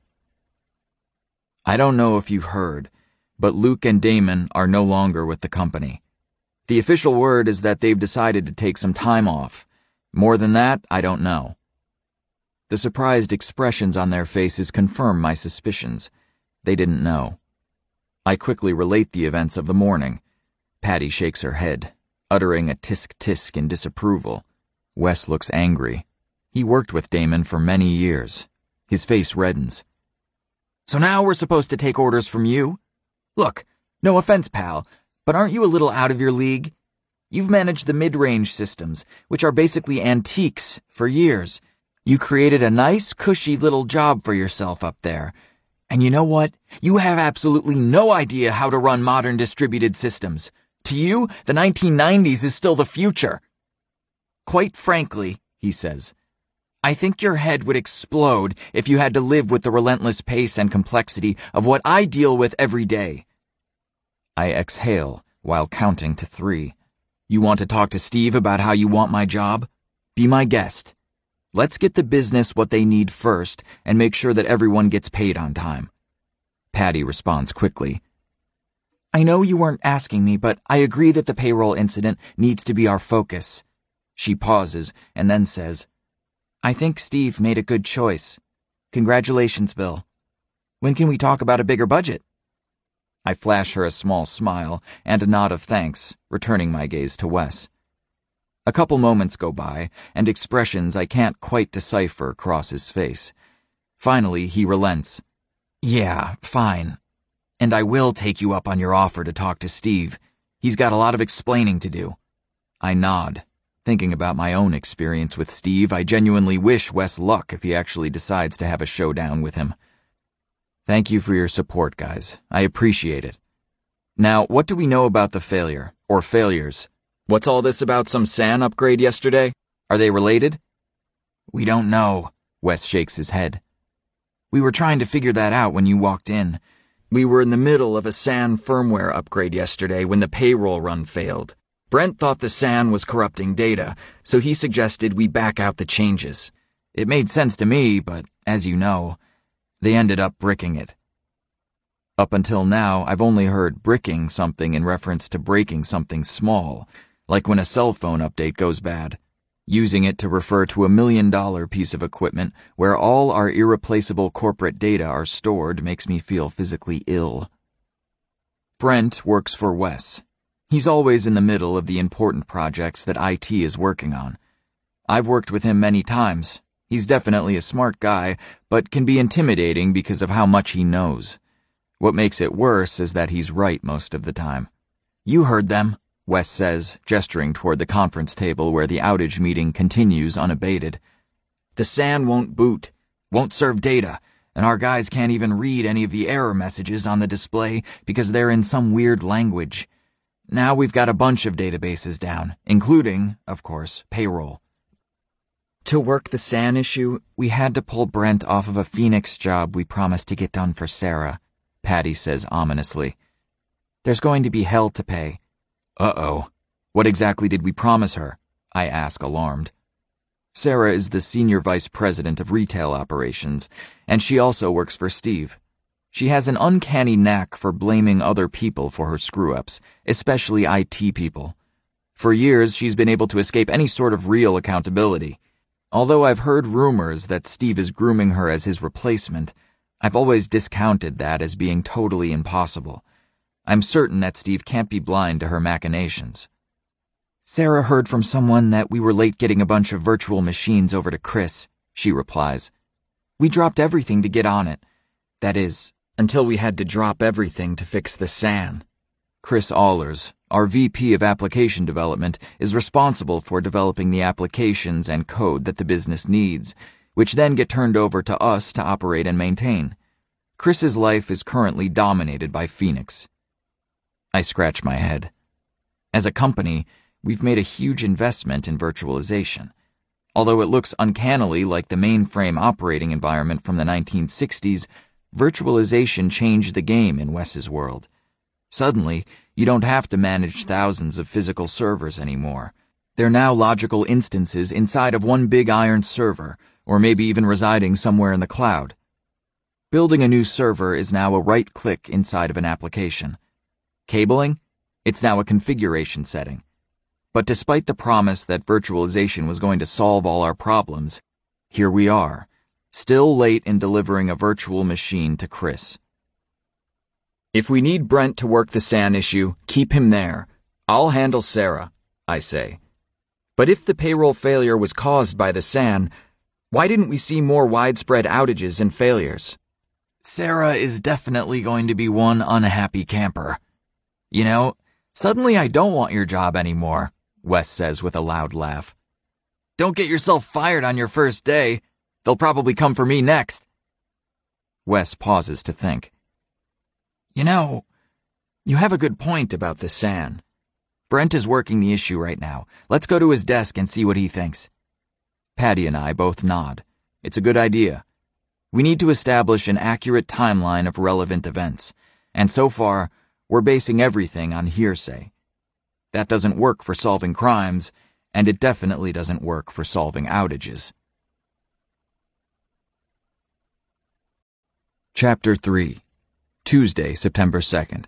I don't know if you've heard, but Luke and Damon are no longer with the company. The official word is that they've decided to take some time off. More than that, I don't know. The surprised expressions on their faces confirm my suspicions. They didn't know. I quickly relate the events of the morning. Patty shakes her head, uttering a tisk-tisk in disapproval. Wes looks angry. He worked with Damon for many years. His face reddens. "So now we're supposed to take orders from you? Look, no offense, pal, but aren't you a little out of your league? You've managed the mid-range systems, which are basically antiques, for years. You created a nice, cushy little job for yourself up there. And you know what? You have absolutely no idea how to run modern distributed systems. To you, the 1990s is still the future." "Quite frankly," he says, "I think your head would explode if you had to live with the relentless pace and complexity of what I deal with every day." I exhale while counting to 3. "You want to talk to Steve about how you want my job? Be my guest. Let's get the business what they need first and make sure that everyone gets paid on time." Patty responds quickly. "I know you weren't asking me, but I agree that the payroll incident needs to be our focus." She pauses and then says, "I think Steve made a good choice. Congratulations, Bill. When can we talk about a bigger budget?" I flash her a small smile and a nod of thanks, returning my gaze to Wes. A couple moments go by, and expressions I can't quite decipher cross his face. Finally, he relents. Yeah, fine. And I will take you up on your offer to talk to Steve. He's got a lot of explaining to do. I nod. Thinking about my own experience with Steve, I genuinely wish Wes luck if he actually decides to have a showdown with him. Thank you for your support, guys. I appreciate it. Now, what do we know about the failure, or failures? What's all this about some SAN upgrade yesterday? Are they related? We don't know, Wes shakes his head. We were trying to figure that out when you walked in. We were in the middle of a SAN firmware upgrade yesterday when the payroll run failed. Brent thought the SAN was corrupting data, so he suggested we back out the changes. It made sense to me, but, as you know, they ended up bricking it. Up until now, I've only heard bricking something in reference to breaking something small, like when a cell phone update goes bad. Using it to refer to $1 million piece of equipment where all our irreplaceable corporate data are stored makes me feel physically ill. Brent works for Wes. He's always in the middle of the important projects that IT is working on. I've worked with him many times. He's definitely a smart guy, but can be intimidating because of how much he knows. What makes it worse is that he's right most of the time. You heard them, Wes says, gesturing toward the conference table where the outage meeting continues unabated. The SAN won't boot, won't serve data, and our guys can't even read any of the error messages on the display because they're in some weird language. Now we've got a bunch of databases down, including, of course, payroll. To work the SAN issue, we had to pull Brent off of a Phoenix job we promised to get done for Sarah, Patty says ominously. There's going to be hell to pay. Uh-oh. What exactly did we promise her? I ask, alarmed. Sarah is the senior vice president of retail operations, and she also works for Steve. She has an uncanny knack for blaming other people for her screw-ups, especially IT people. For years, she's been able to escape any sort of real accountability. Although I've heard rumors that Steve is grooming her as his replacement, I've always discounted that as being totally impossible. I'm certain that Steve can't be blind to her machinations. Sarah heard from someone that we were late getting a bunch of virtual machines over to Chris, she replies. We dropped everything to get on it. That is, until we had to drop everything to fix the SAN. Chris Allers, our VP of Application Development, is responsible for developing the applications and code that the business needs, which then get turned over to us to operate and maintain. Chris's life is currently dominated by Phoenix. I scratch my head. As a company, we've made a huge investment in virtualization. Although it looks uncannily like the mainframe operating environment from the 1960s, virtualization changed the game in Wes's world. Suddenly, you don't have to manage thousands of physical servers anymore. They're now logical instances inside of one big iron server, or maybe even residing somewhere in the cloud. Building a new server is now a right click inside of an application. Cabling? It's now a configuration setting. But despite the promise that virtualization was going to solve all our problems, here we are, still late in delivering a virtual machine to Chris. If we need Brent to work the SAN issue, keep him there. I'll handle Sarah, I say. But if the payroll failure was caused by the SAN, why didn't we see more widespread outages and failures? Sarah is definitely going to be one unhappy camper. You know, suddenly I don't want your job anymore, Wes says with a loud laugh. Don't get yourself fired on your first day. They'll probably come for me next. Wes pauses to think. You know, you have a good point about the SAN. Brent is working the issue right now. Let's go to his desk and see what he thinks. Patty and I both nod. It's a good idea. We need to establish an accurate timeline of relevant events, and so far, we're basing everything on hearsay. That doesn't work for solving crimes, and it definitely doesn't work for solving outages. Chapter 3. Tuesday, September 2nd.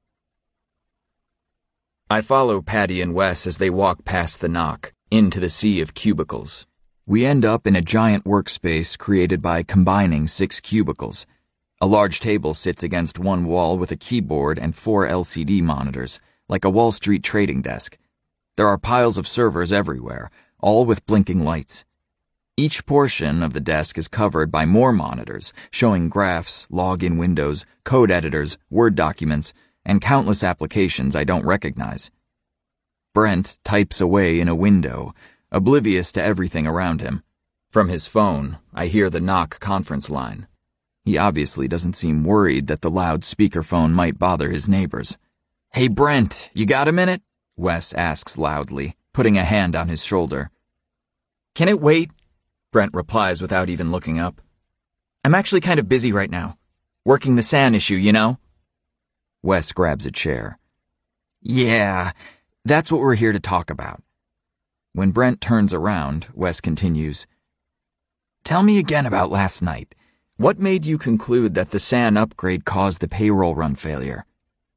I follow Patty and Wes as they walk past the knock, into the sea of cubicles. We end up in a giant workspace created by combining 6 cubicles. A large table sits against one wall with a keyboard and 4 LCD monitors, like a Wall Street trading desk. There are piles of servers everywhere, all with blinking lights. Each portion of the desk is covered by more monitors, showing graphs, login windows, code editors, Word documents, and countless applications I don't recognize. Brent types away in a window, oblivious to everything around him. From his phone, I hear the knock conference line. He obviously doesn't seem worried that the loud speakerphone might bother his neighbors. "Hey Brent, you got a minute?" Wes asks loudly, putting a hand on his shoulder. "Can it wait?" Brent replies without even looking up. "I'm actually kind of busy right now. Working the SAN issue, you know?" Wes grabs a chair. "Yeah, that's what we're here to talk about." When Brent turns around, Wes continues, "Tell me again about last night. What made you conclude that the SAN upgrade caused the payroll run failure?"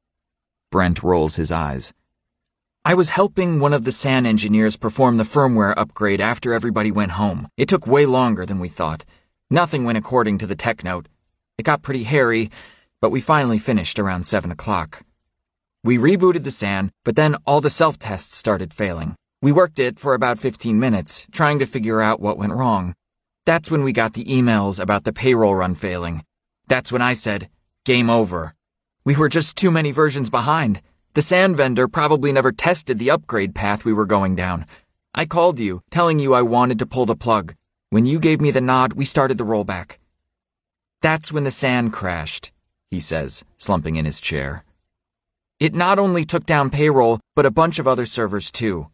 Brent rolls his eyes. "I was helping one of the SAN engineers perform the firmware upgrade after everybody went home. It took way longer than we thought. Nothing went according to the tech note. It got pretty hairy, but we finally finished around 7 o'clock. We rebooted the SAN, but then all the self-tests started failing. We worked it for about 15 minutes, trying to figure out what went wrong. That's when we got the emails about the payroll run failing. That's when I said, game over. We were just too many versions behind. The SAN vendor probably never tested the upgrade path we were going down. I called you, telling you I wanted to pull the plug. When you gave me the nod, we started the rollback. That's when the SAN crashed," he says, slumping in his chair. "It not only took down payroll, but a bunch of other servers too.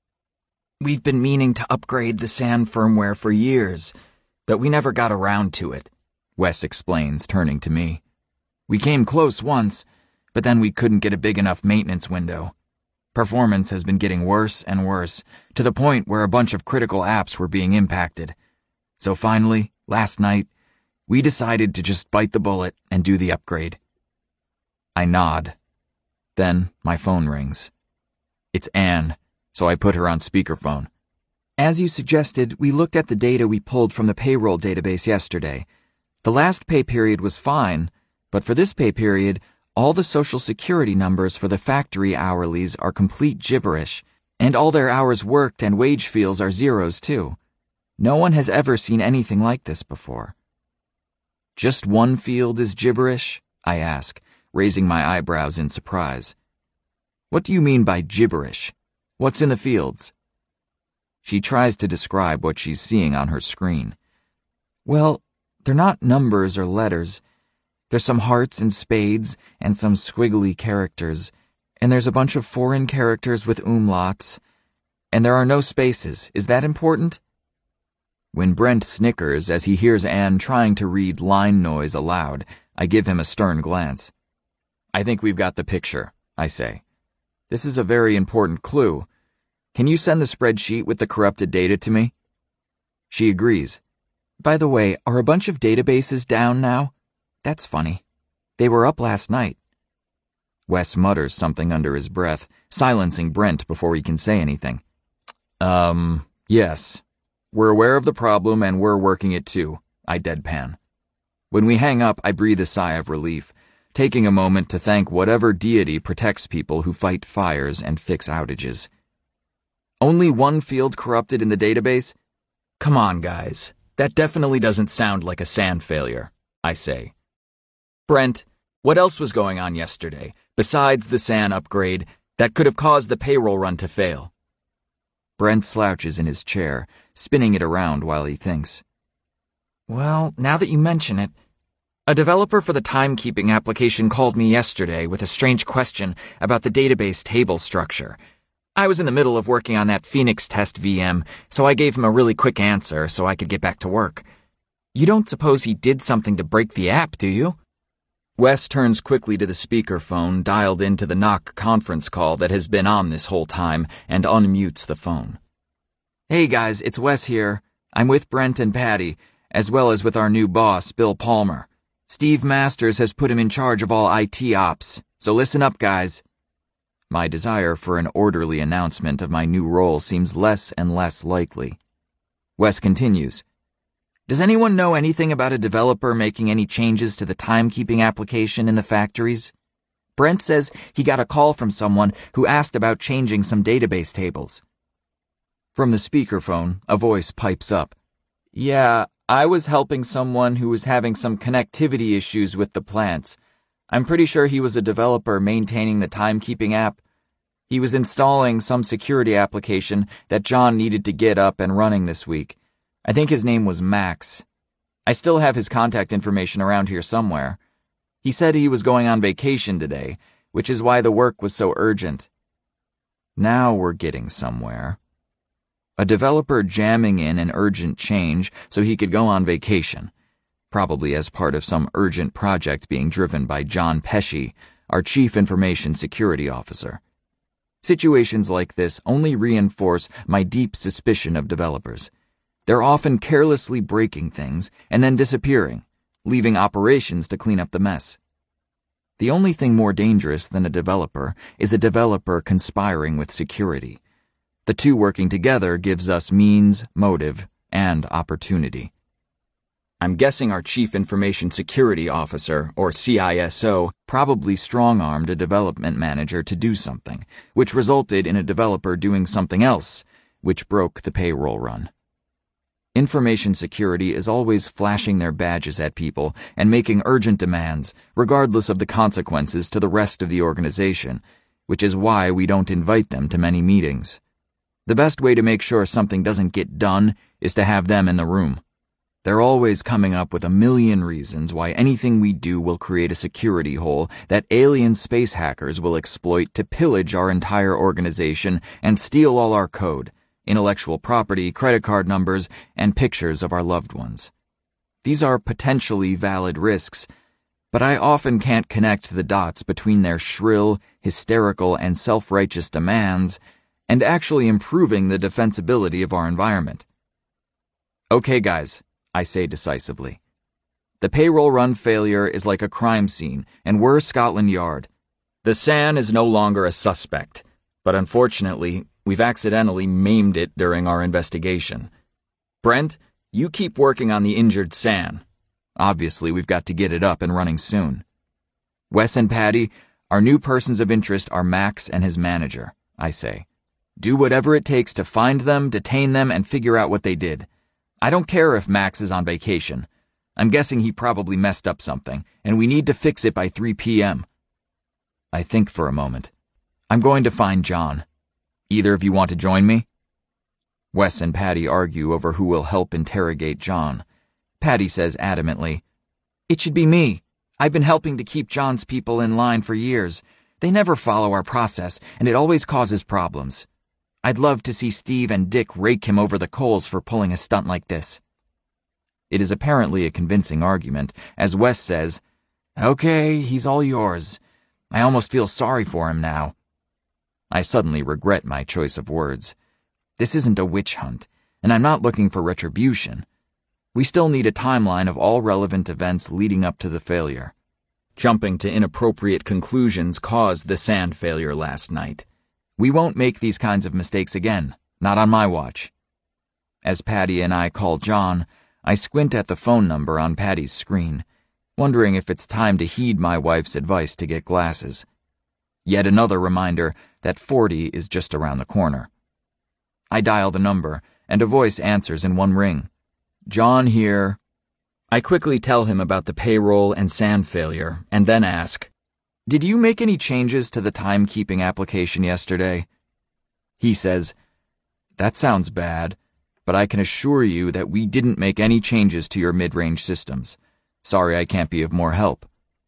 We've been meaning to upgrade the SAN firmware for years, but we never got around to it," Wes explains, turning to me. "We came close once, but then we couldn't get a big enough maintenance window. Performance has been getting worse and worse, to the point where a bunch of critical apps were being impacted. So finally, last night, we decided to just bite the bullet and do the upgrade." I nod. Then my phone rings. It's Anne, so I put her on speakerphone. "As you suggested, we looked at the data we pulled from the payroll database yesterday. The last pay period was fine, but for this pay period, all the Social Security numbers for the factory hourlies are complete gibberish, and all their hours worked and wage fields are zeros too. No one has ever seen anything like this before." "Just one field is gibberish?" I ask, raising my eyebrows in surprise. "What do you mean by gibberish? What's in the fields?" She tries to describe what she's seeing on her screen. "Well, they're not numbers or letters. There's some hearts and spades and some squiggly characters, and there's a bunch of foreign characters with umlauts, and there are no spaces. Is that important?" When Brent snickers as he hears Anne trying to read line noise aloud, I give him a stern glance. "I think we've got the picture," I say. "This is a very important clue. Can you send the spreadsheet with the corrupted data to me?" She agrees. "By the way, are a bunch of databases down now? That's funny. They were up last night." Wes mutters something under his breath, silencing Brent before he can say anything. Yes. We're aware of the problem and we're working it too," I deadpan. When we hang up, I breathe a sigh of relief, taking a moment to thank whatever deity protects people who fight fires and fix outages. "Only one field corrupted in the database? Come on, guys. That definitely doesn't sound like a SAN failure," I say. "Brent, what else was going on yesterday, besides the SAN upgrade, that could have caused the payroll run to fail?" Brent slouches in his chair, spinning it around while he thinks. "Well, now that you mention it, a developer for the timekeeping application called me yesterday with a strange question about the database table structure. I was in the middle of working on that Phoenix test VM, so I gave him a really quick answer so I could get back to work. You don't suppose he did something to break the app, do you?" Wes turns quickly to the speakerphone dialed into the knock conference call that has been on this whole time and unmutes the phone. "Hey guys, it's Wes here. I'm with Brent and Patty, as well as with our new boss, Bill Palmer. Steve Masters has put him in charge of all IT ops, so listen up, guys." My desire for an orderly announcement of my new role seems less and less likely. Wes continues. "Does anyone know anything about a developer making any changes to the timekeeping application in the factories? Brent says he got a call from someone who asked about changing some database tables." From the speakerphone, a voice pipes up. Yeah, I was helping someone who was having some connectivity issues with the plants. I'm pretty sure he was a developer maintaining the timekeeping app. He was installing some security application that John needed to get up and running this week. I think his name was Max. I still have his contact information around here somewhere. He said he was going on vacation today, which is why the work was so urgent. Now we're getting somewhere. A developer jamming in an urgent change so he could go on vacation, probably as part of some urgent project being driven by John Pesci, our Chief Information Security Officer. Situations like this only reinforce my deep suspicion of developers. They're often carelessly breaking things and then disappearing, leaving operations to clean up the mess. The only thing more dangerous than a developer is a developer conspiring with security. The two working together gives us means, motive, and opportunity. I'm guessing our Chief Information Security Officer, or CISO, probably strong-armed a development manager to do something, which resulted in a developer doing something else, which broke the payroll run. Information security is always flashing their badges at people and making urgent demands, regardless of the consequences to the rest of the organization, which is why we don't invite them to many meetings. The best way to make sure something doesn't get done is to have them in the room. They're always coming up with a million reasons why anything we do will create a security hole that alien space hackers will exploit to pillage our entire organization and steal all our code, intellectual property, credit card numbers, and pictures of our loved ones. These are potentially valid risks, but I often can't connect the dots between their shrill, hysterical, and self-righteous demands and actually improving the defensibility of our environment. Okay, guys, I say decisively. The payroll run failure is like a crime scene, and we're Scotland Yard. The SAN is no longer a suspect, but unfortunately, we've accidentally maimed it during our investigation. Brent, you keep working on the injured SAN. Obviously, we've got to get it up and running soon. Wes and Patty, our new persons of interest are Max and his manager, I say. Do whatever it takes to find them, detain them, and figure out what they did. I don't care if Max is on vacation. I'm guessing he probably messed up something, and we need to fix it by 3 p.m. I think for a moment. I'm going to find John. Either of you want to join me? Wes and Patty argue over who will help interrogate John. Patty says adamantly, "It should be me. I've been helping to keep John's people in line for years. They never follow our process, and it always causes problems. I'd love to see Steve and Dick rake him over the coals for pulling a stunt like this." It is apparently a convincing argument, as Wes says, "Okay, he's all yours. I almost feel sorry for him now." I suddenly regret my choice of words. This isn't a witch hunt, and I'm not looking for retribution. We still need a timeline of all relevant events leading up to the failure. Jumping to inappropriate conclusions caused the SAN failure last night. We won't make these kinds of mistakes again, not on my watch. As Patty and I call John, I squint at the phone number on Patty's screen, wondering if it's time to heed my wife's advice to get glasses. Yet another reminder that 40 is just around the corner. I dial the number, and a voice answers in one ring. "John here." I quickly tell him about the payroll and SAN failure, and then ask, "Did you make any changes to the timekeeping application yesterday?" He says, "That sounds bad, but I can assure you that we didn't make any changes to your mid-range systems. Sorry I can't be of more help."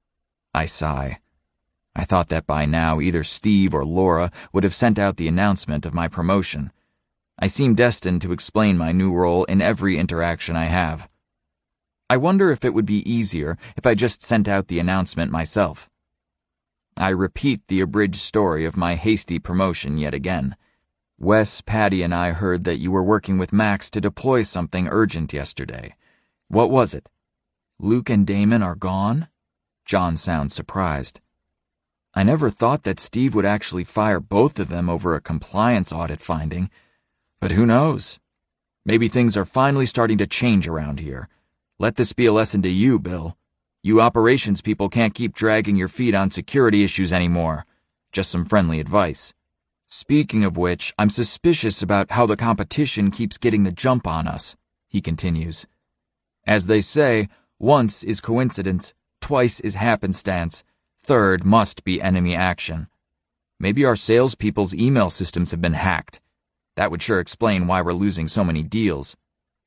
I sigh. I thought that by now either Steve or Laura would have sent out the announcement of my promotion. I seem destined to explain my new role in every interaction I have. I wonder if it would be easier if I just sent out the announcement myself. I repeat the abridged story of my hasty promotion yet again. "Wes, Patty, and I heard that you were working with Max to deploy something urgent yesterday. What was it?" "Luke and Damon are gone?" John sounds surprised. "I never thought that Steve would actually fire both of them over a compliance audit finding. But who knows? Maybe things are finally starting to change around here. Let this be a lesson to you, Bill. You operations people can't keep dragging your feet on security issues anymore. Just some friendly advice. Speaking of which, I'm suspicious about how the competition keeps getting the jump on us." he continues. As they say, once is coincidence, twice is happenstance, third must be enemy action. Maybe our salespeople's email systems have been hacked. That would sure explain why we're losing so many deals.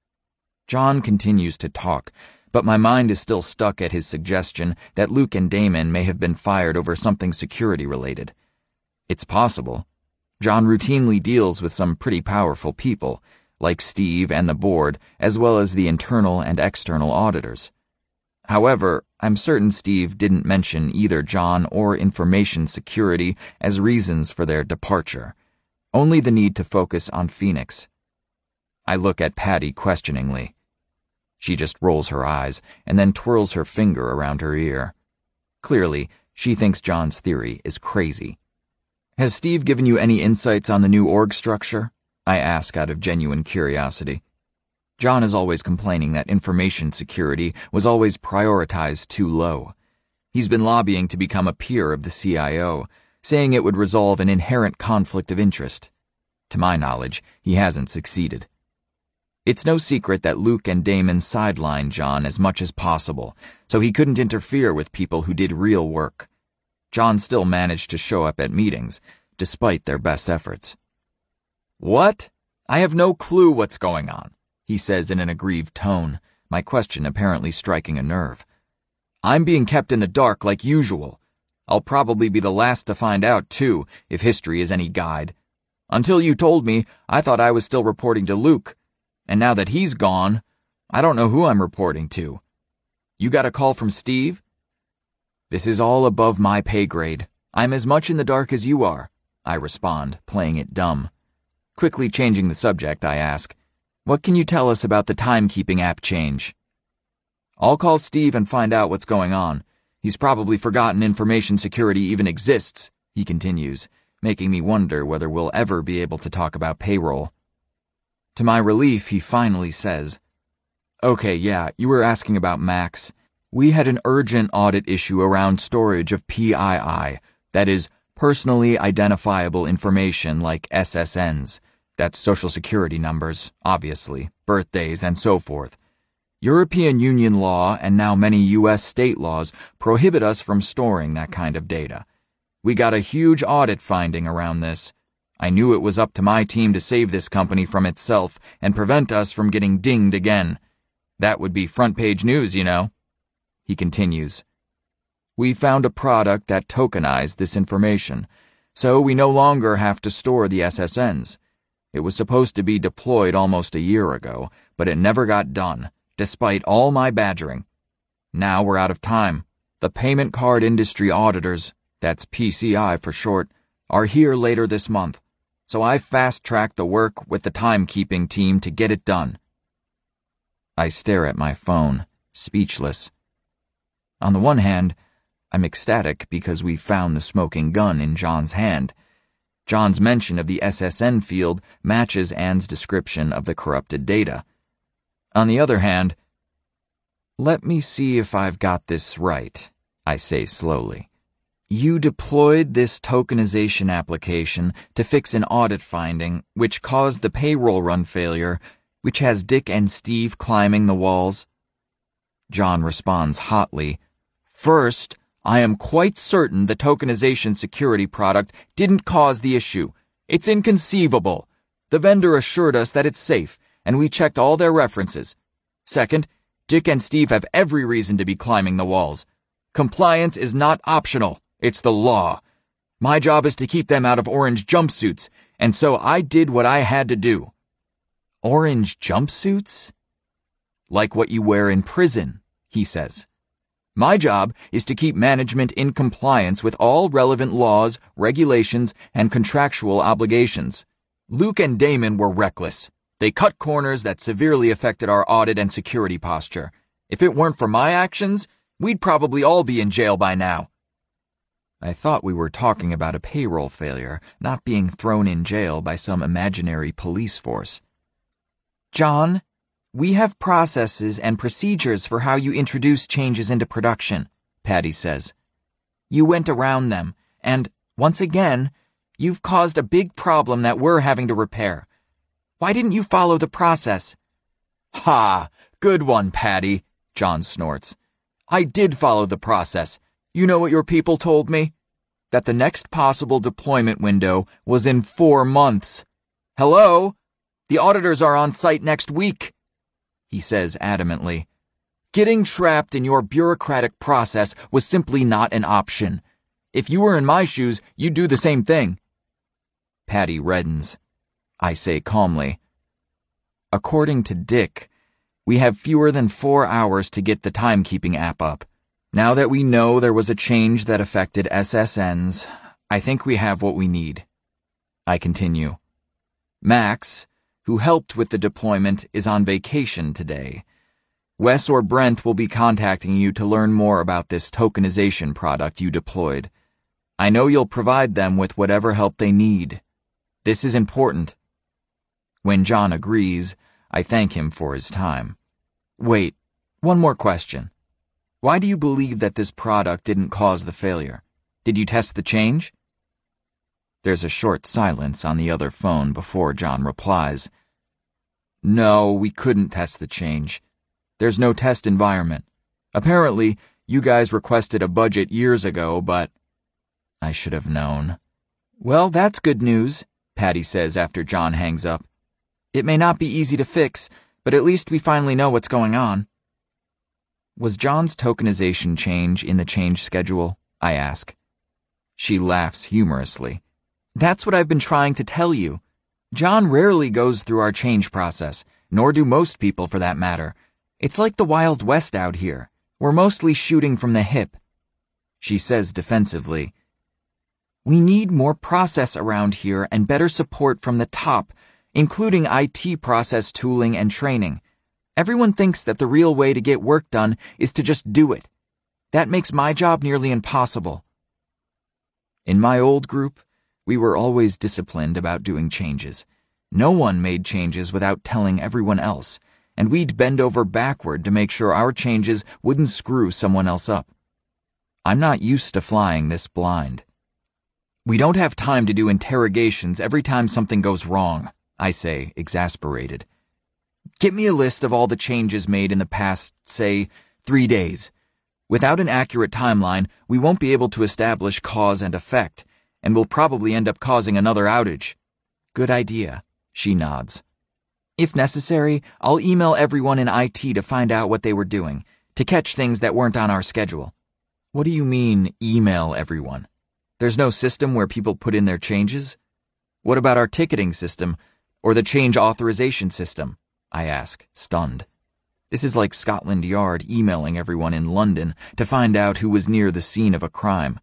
John continues to talk, but my mind is still stuck at his suggestion that Luke and Damon may have been fired over something security-related. It's possible. John routinely deals with some pretty powerful people, like Steve and the board, as well as the internal and external auditors. However, I'm certain Steve didn't mention either John or information security as reasons for their departure, only the need to focus on Phoenix. I look at Patty questioningly. She just rolls her eyes and then twirls her finger around her ear. Clearly, she thinks John's theory is crazy. Has Steve given you any insights on the new org structure? I ask out of genuine curiosity. John is always complaining that information security was always prioritized too low. He's been lobbying to become a peer of the CIO, saying it would resolve an inherent conflict of interest. To my knowledge, he hasn't succeeded. It's no secret that Luke and Damon sidelined John as much as possible, so he couldn't interfere with people who did real work. John still managed to show up at meetings, despite their best efforts. What? I have no clue what's going on, he says in an aggrieved tone, my question apparently striking a nerve. I'm being kept in the dark like usual. I'll probably be the last to find out, too, if history is any guide. Until you told me, I thought I was still reporting to Luke. And now that he's gone, I don't know who I'm reporting to. You got a call from Steve? This is all above my pay grade. I'm as much in the dark as you are, I respond, playing it dumb. Quickly changing the subject, I ask, what can you tell us about the timekeeping app change? I'll call Steve and find out what's going on. He's probably forgotten information security even exists, he continues, making me wonder whether we'll ever be able to talk about payroll. To my relief, he finally says, Okay, yeah, you were asking about Max. We had an urgent audit issue around storage of PII, that is, personally identifiable information like SSNs. That's social security numbers, obviously, birthdays, and so forth. European Union law and now many U.S. state laws prohibit us from storing that kind of data. We got a huge audit finding around this. I knew it was up to my team to save this company from itself and prevent us from getting dinged again. That would be front-page news, you know. He continues. We found a product that tokenized this information, so we no longer have to store the SSNs. It was supposed to be deployed almost a year ago, but it never got done, despite all my badgering. Now we're out of time. The payment card industry auditors, that's PCI for short, are here later this month, so I fast-tracked the work with the timekeeping team to get it done. I stare at my phone, speechless. On the one hand, I'm ecstatic because we found the smoking gun in John's hand. John's mention of the SSN field matches Anne's description of the corrupted data. On the other hand, let me see if I've got this right, I say slowly. You deployed this tokenization application to fix an audit finding which caused the payroll run failure, which has Dick and Steve climbing the walls? John responds hotly, First, I am quite certain the tokenization security product didn't cause the issue. It's inconceivable. The vendor assured us that it's safe, and we checked all their references. Second, Dick and Steve have every reason to be climbing the walls. Compliance is not optional. It's the law. My job is to keep them out of orange jumpsuits, and so I did what I had to do. Orange jumpsuits? Like what you wear in prison, he says. My job is to keep management in compliance with all relevant laws, regulations, and contractual obligations. Luke and Damon were reckless. They cut corners that severely affected our audit and security posture. If it weren't for my actions, we'd probably all be in jail by now. I thought we were talking about a payroll failure, not being thrown in jail by some imaginary police force. John, we have processes and procedures for how you introduce changes into production, Patty says. You went around them, and, once again, you've caused a big problem that we're having to repair. Why didn't you follow the process? Ha! Good one, Patty, John snorts. I did follow the process. You know what your people told me? That the next possible deployment window was in 4 months. Hello? The auditors are on site next week, he says adamantly. Getting trapped in your bureaucratic process was simply not an option. If you were in my shoes, you'd do the same thing. Patty reddens. I say calmly, according to Dick, we have fewer than 4 hours to get the timekeeping app up. Now that we know there was a change that affected SSNs, I think we have what we need. I continue. Max, who helped with the deployment, is on vacation today. Wes or Brent will be contacting you to learn more about this tokenization product you deployed. I know you'll provide them with whatever help they need. This is important. When John agrees, I thank him for his time. Wait, one more question. Why do you believe that this product didn't cause the failure? Did you test the change? There's a short silence on the other phone before John replies. No, we couldn't test the change. There's no test environment. Apparently, you guys requested a budget years ago, but I should have known. Well, that's good news, Patty says after John hangs up. It may not be easy to fix, but at least we finally know what's going on. Was John's tokenization change in the change schedule? I ask. She laughs humorously. That's what I've been trying to tell you. John rarely goes through our change process, nor do most people for that matter. It's like the Wild West out here. We're mostly shooting from the hip. She says defensively, we need more process around here and better support from the top, including IT process tooling and training. Everyone thinks that the real way to get work done is to just do it. That makes my job nearly impossible. In my old group, we were always disciplined about doing changes. No one made changes without telling everyone else, and we'd bend over backward to make sure our changes wouldn't screw someone else up. I'm not used to flying this blind. We don't have time to do interrogations every time something goes wrong, I say, exasperated. Get me a list of all the changes made in the past, say, 3 days. Without an accurate timeline, we won't be able to establish cause and effect, and we'll probably end up causing another outage. Good idea, she nods. If necessary, I'll email everyone in IT to find out what they were doing, to catch things that weren't on our schedule. What do you mean, email everyone? There's no system where people put in their changes? What about our ticketing system, or the change authorization system? I ask, stunned. This is like Scotland Yard emailing everyone in London to find out who was near the scene of a crime.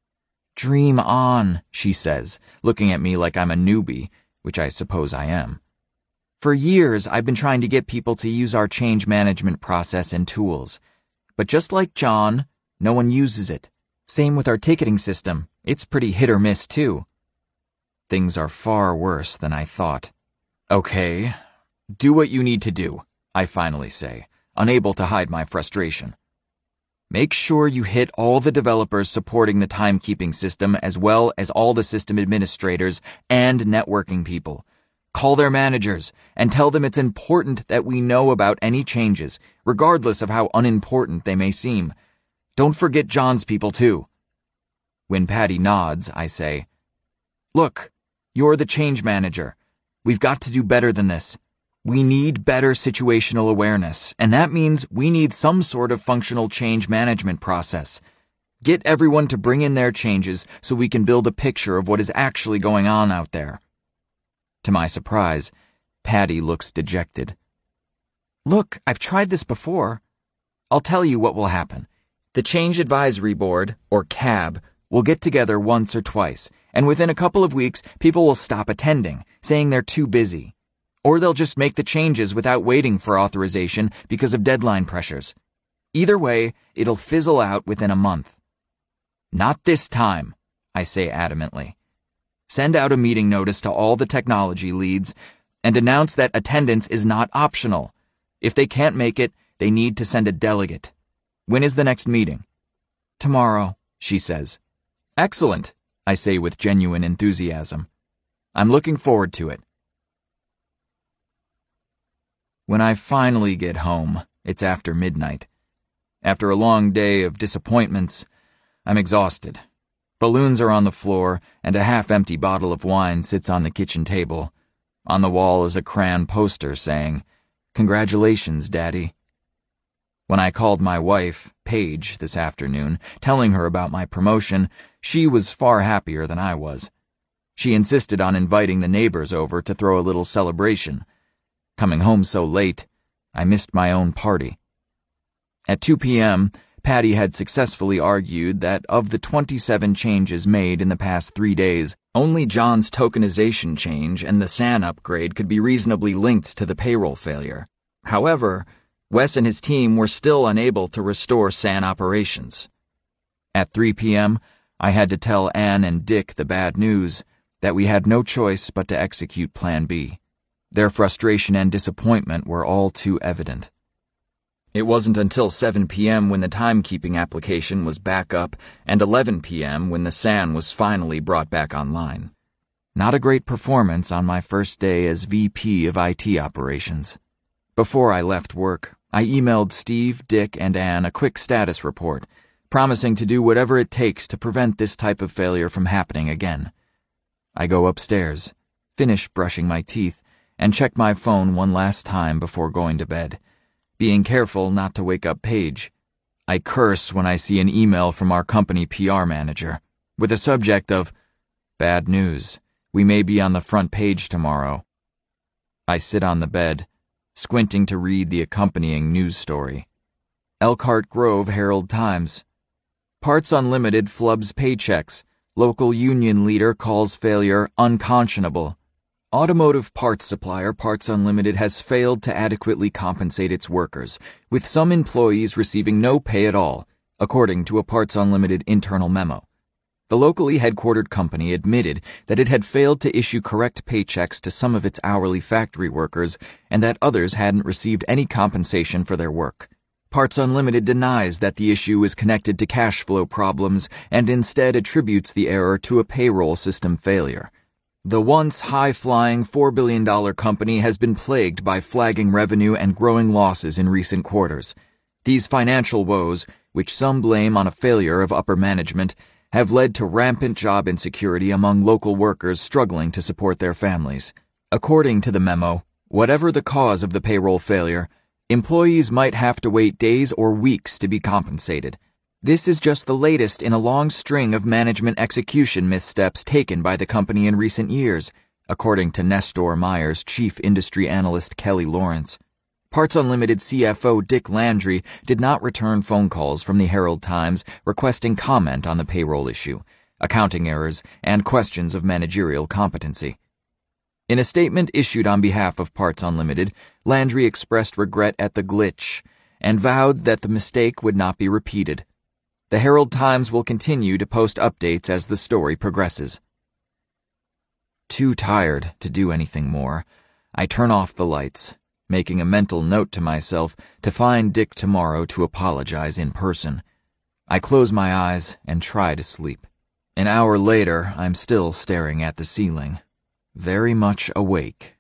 Dream on, she says, looking at me like I'm a newbie, which I suppose I am. For years, I've been trying to get people to use our change management process and tools. But just like John, no one uses it. Same with our ticketing system. It's pretty hit or miss, too. Things are far worse than I thought. Okay, do what you need to do, I finally say, unable to hide my frustration. Make sure you hit all the developers supporting the timekeeping system as well as all the system administrators and networking people. Call their managers and tell them it's important that we know about any changes, regardless of how unimportant they may seem. Don't forget John's people, too. When Patty nods, I say, Look, you're the change manager. We've got to do better than this. We need better situational awareness, and that means we need some sort of functional change management process. Get everyone to bring in their changes so we can build a picture of what is actually going on out there. To my surprise, Patty looks dejected. Look, I've tried this before. I'll tell you what will happen. The Change Advisory Board, or CAB, will get together once or twice, and within a couple of weeks, people will stop attending, saying they're too busy. Or they'll just make the changes without waiting for authorization because of deadline pressures. Either way, it'll fizzle out within a month. Not this time, I say adamantly. Send out a meeting notice to all the technology leads and announce that attendance is not optional. If they can't make it, they need to send a delegate. When is the next meeting? Tomorrow, she says. Excellent, I say with genuine enthusiasm. I'm looking forward to it. When I finally get home, it's after midnight. After a long day of disappointments, I'm exhausted. Balloons are on the floor, and a half-empty bottle of wine sits on the kitchen table. On the wall is a crayon poster saying, "Congratulations, Daddy." When I called my wife, Paige, this afternoon, telling her about my promotion, she was far happier than I was. She insisted on inviting the neighbors over to throw a little celebration. Coming home so late, I missed my own party. At 2 p.m., Patty had successfully argued that of the 27 changes made in the past 3 days, only John's tokenization change and the SAN upgrade could be reasonably linked to the payroll failure. However, Wes and his team were still unable to restore SAN operations. At 3 p.m., I had to tell Anne and Dick the bad news that we had no choice but to execute Plan B. Their frustration and disappointment were all too evident. It wasn't until 7 p.m. when the timekeeping application was back up and 11 p.m. when the SAN was finally brought back online. Not a great performance on my first day as VP of IT operations. Before I left work, I emailed Steve, Dick, and Anne a quick status report, promising to do whatever it takes to prevent this type of failure from happening again. I go upstairs, finish brushing my teeth, and check my phone one last time before going to bed, being careful not to wake up Paige. I curse when I see an email from our company PR manager, with a subject of, "Bad news, we may be on the front page tomorrow." I sit on the bed, squinting to read the accompanying news story. Elkhart Grove Herald-Times. Parts Unlimited flubs paychecks. Local union leader calls failure unconscionable. Automotive parts supplier Parts Unlimited has failed to adequately compensate its workers, with some employees receiving no pay at all, according to a Parts Unlimited internal memo. The locally headquartered company admitted that it had failed to issue correct paychecks to some of its hourly factory workers and that others hadn't received any compensation for their work. Parts Unlimited denies that the issue is connected to cash flow problems and instead attributes the error to a payroll system failure. The once high-flying $4 billion company has been plagued by flagging revenue and growing losses in recent quarters. These financial woes, which some blame on a failure of upper management, have led to rampant job insecurity among local workers struggling to support their families. According to the memo, whatever the cause of the payroll failure, employees might have to wait days or weeks to be compensated. This is just the latest in a long string of management execution missteps taken by the company in recent years, according to Nestor Myers' chief industry analyst Kelly Lawrence. Parts Unlimited CFO Dick Landry did not return phone calls from the Herald-Times requesting comment on the payroll issue, accounting errors, and questions of managerial competency. In a statement issued on behalf of Parts Unlimited, Landry expressed regret at the glitch and vowed that the mistake would not be repeated. The Herald-Times will continue to post updates as the story progresses. Too tired to do anything more, I turn off the lights, making a mental note to myself to find Dick tomorrow to apologize in person. I close my eyes and try to sleep. An hour later, I'm still staring at the ceiling, very much awake.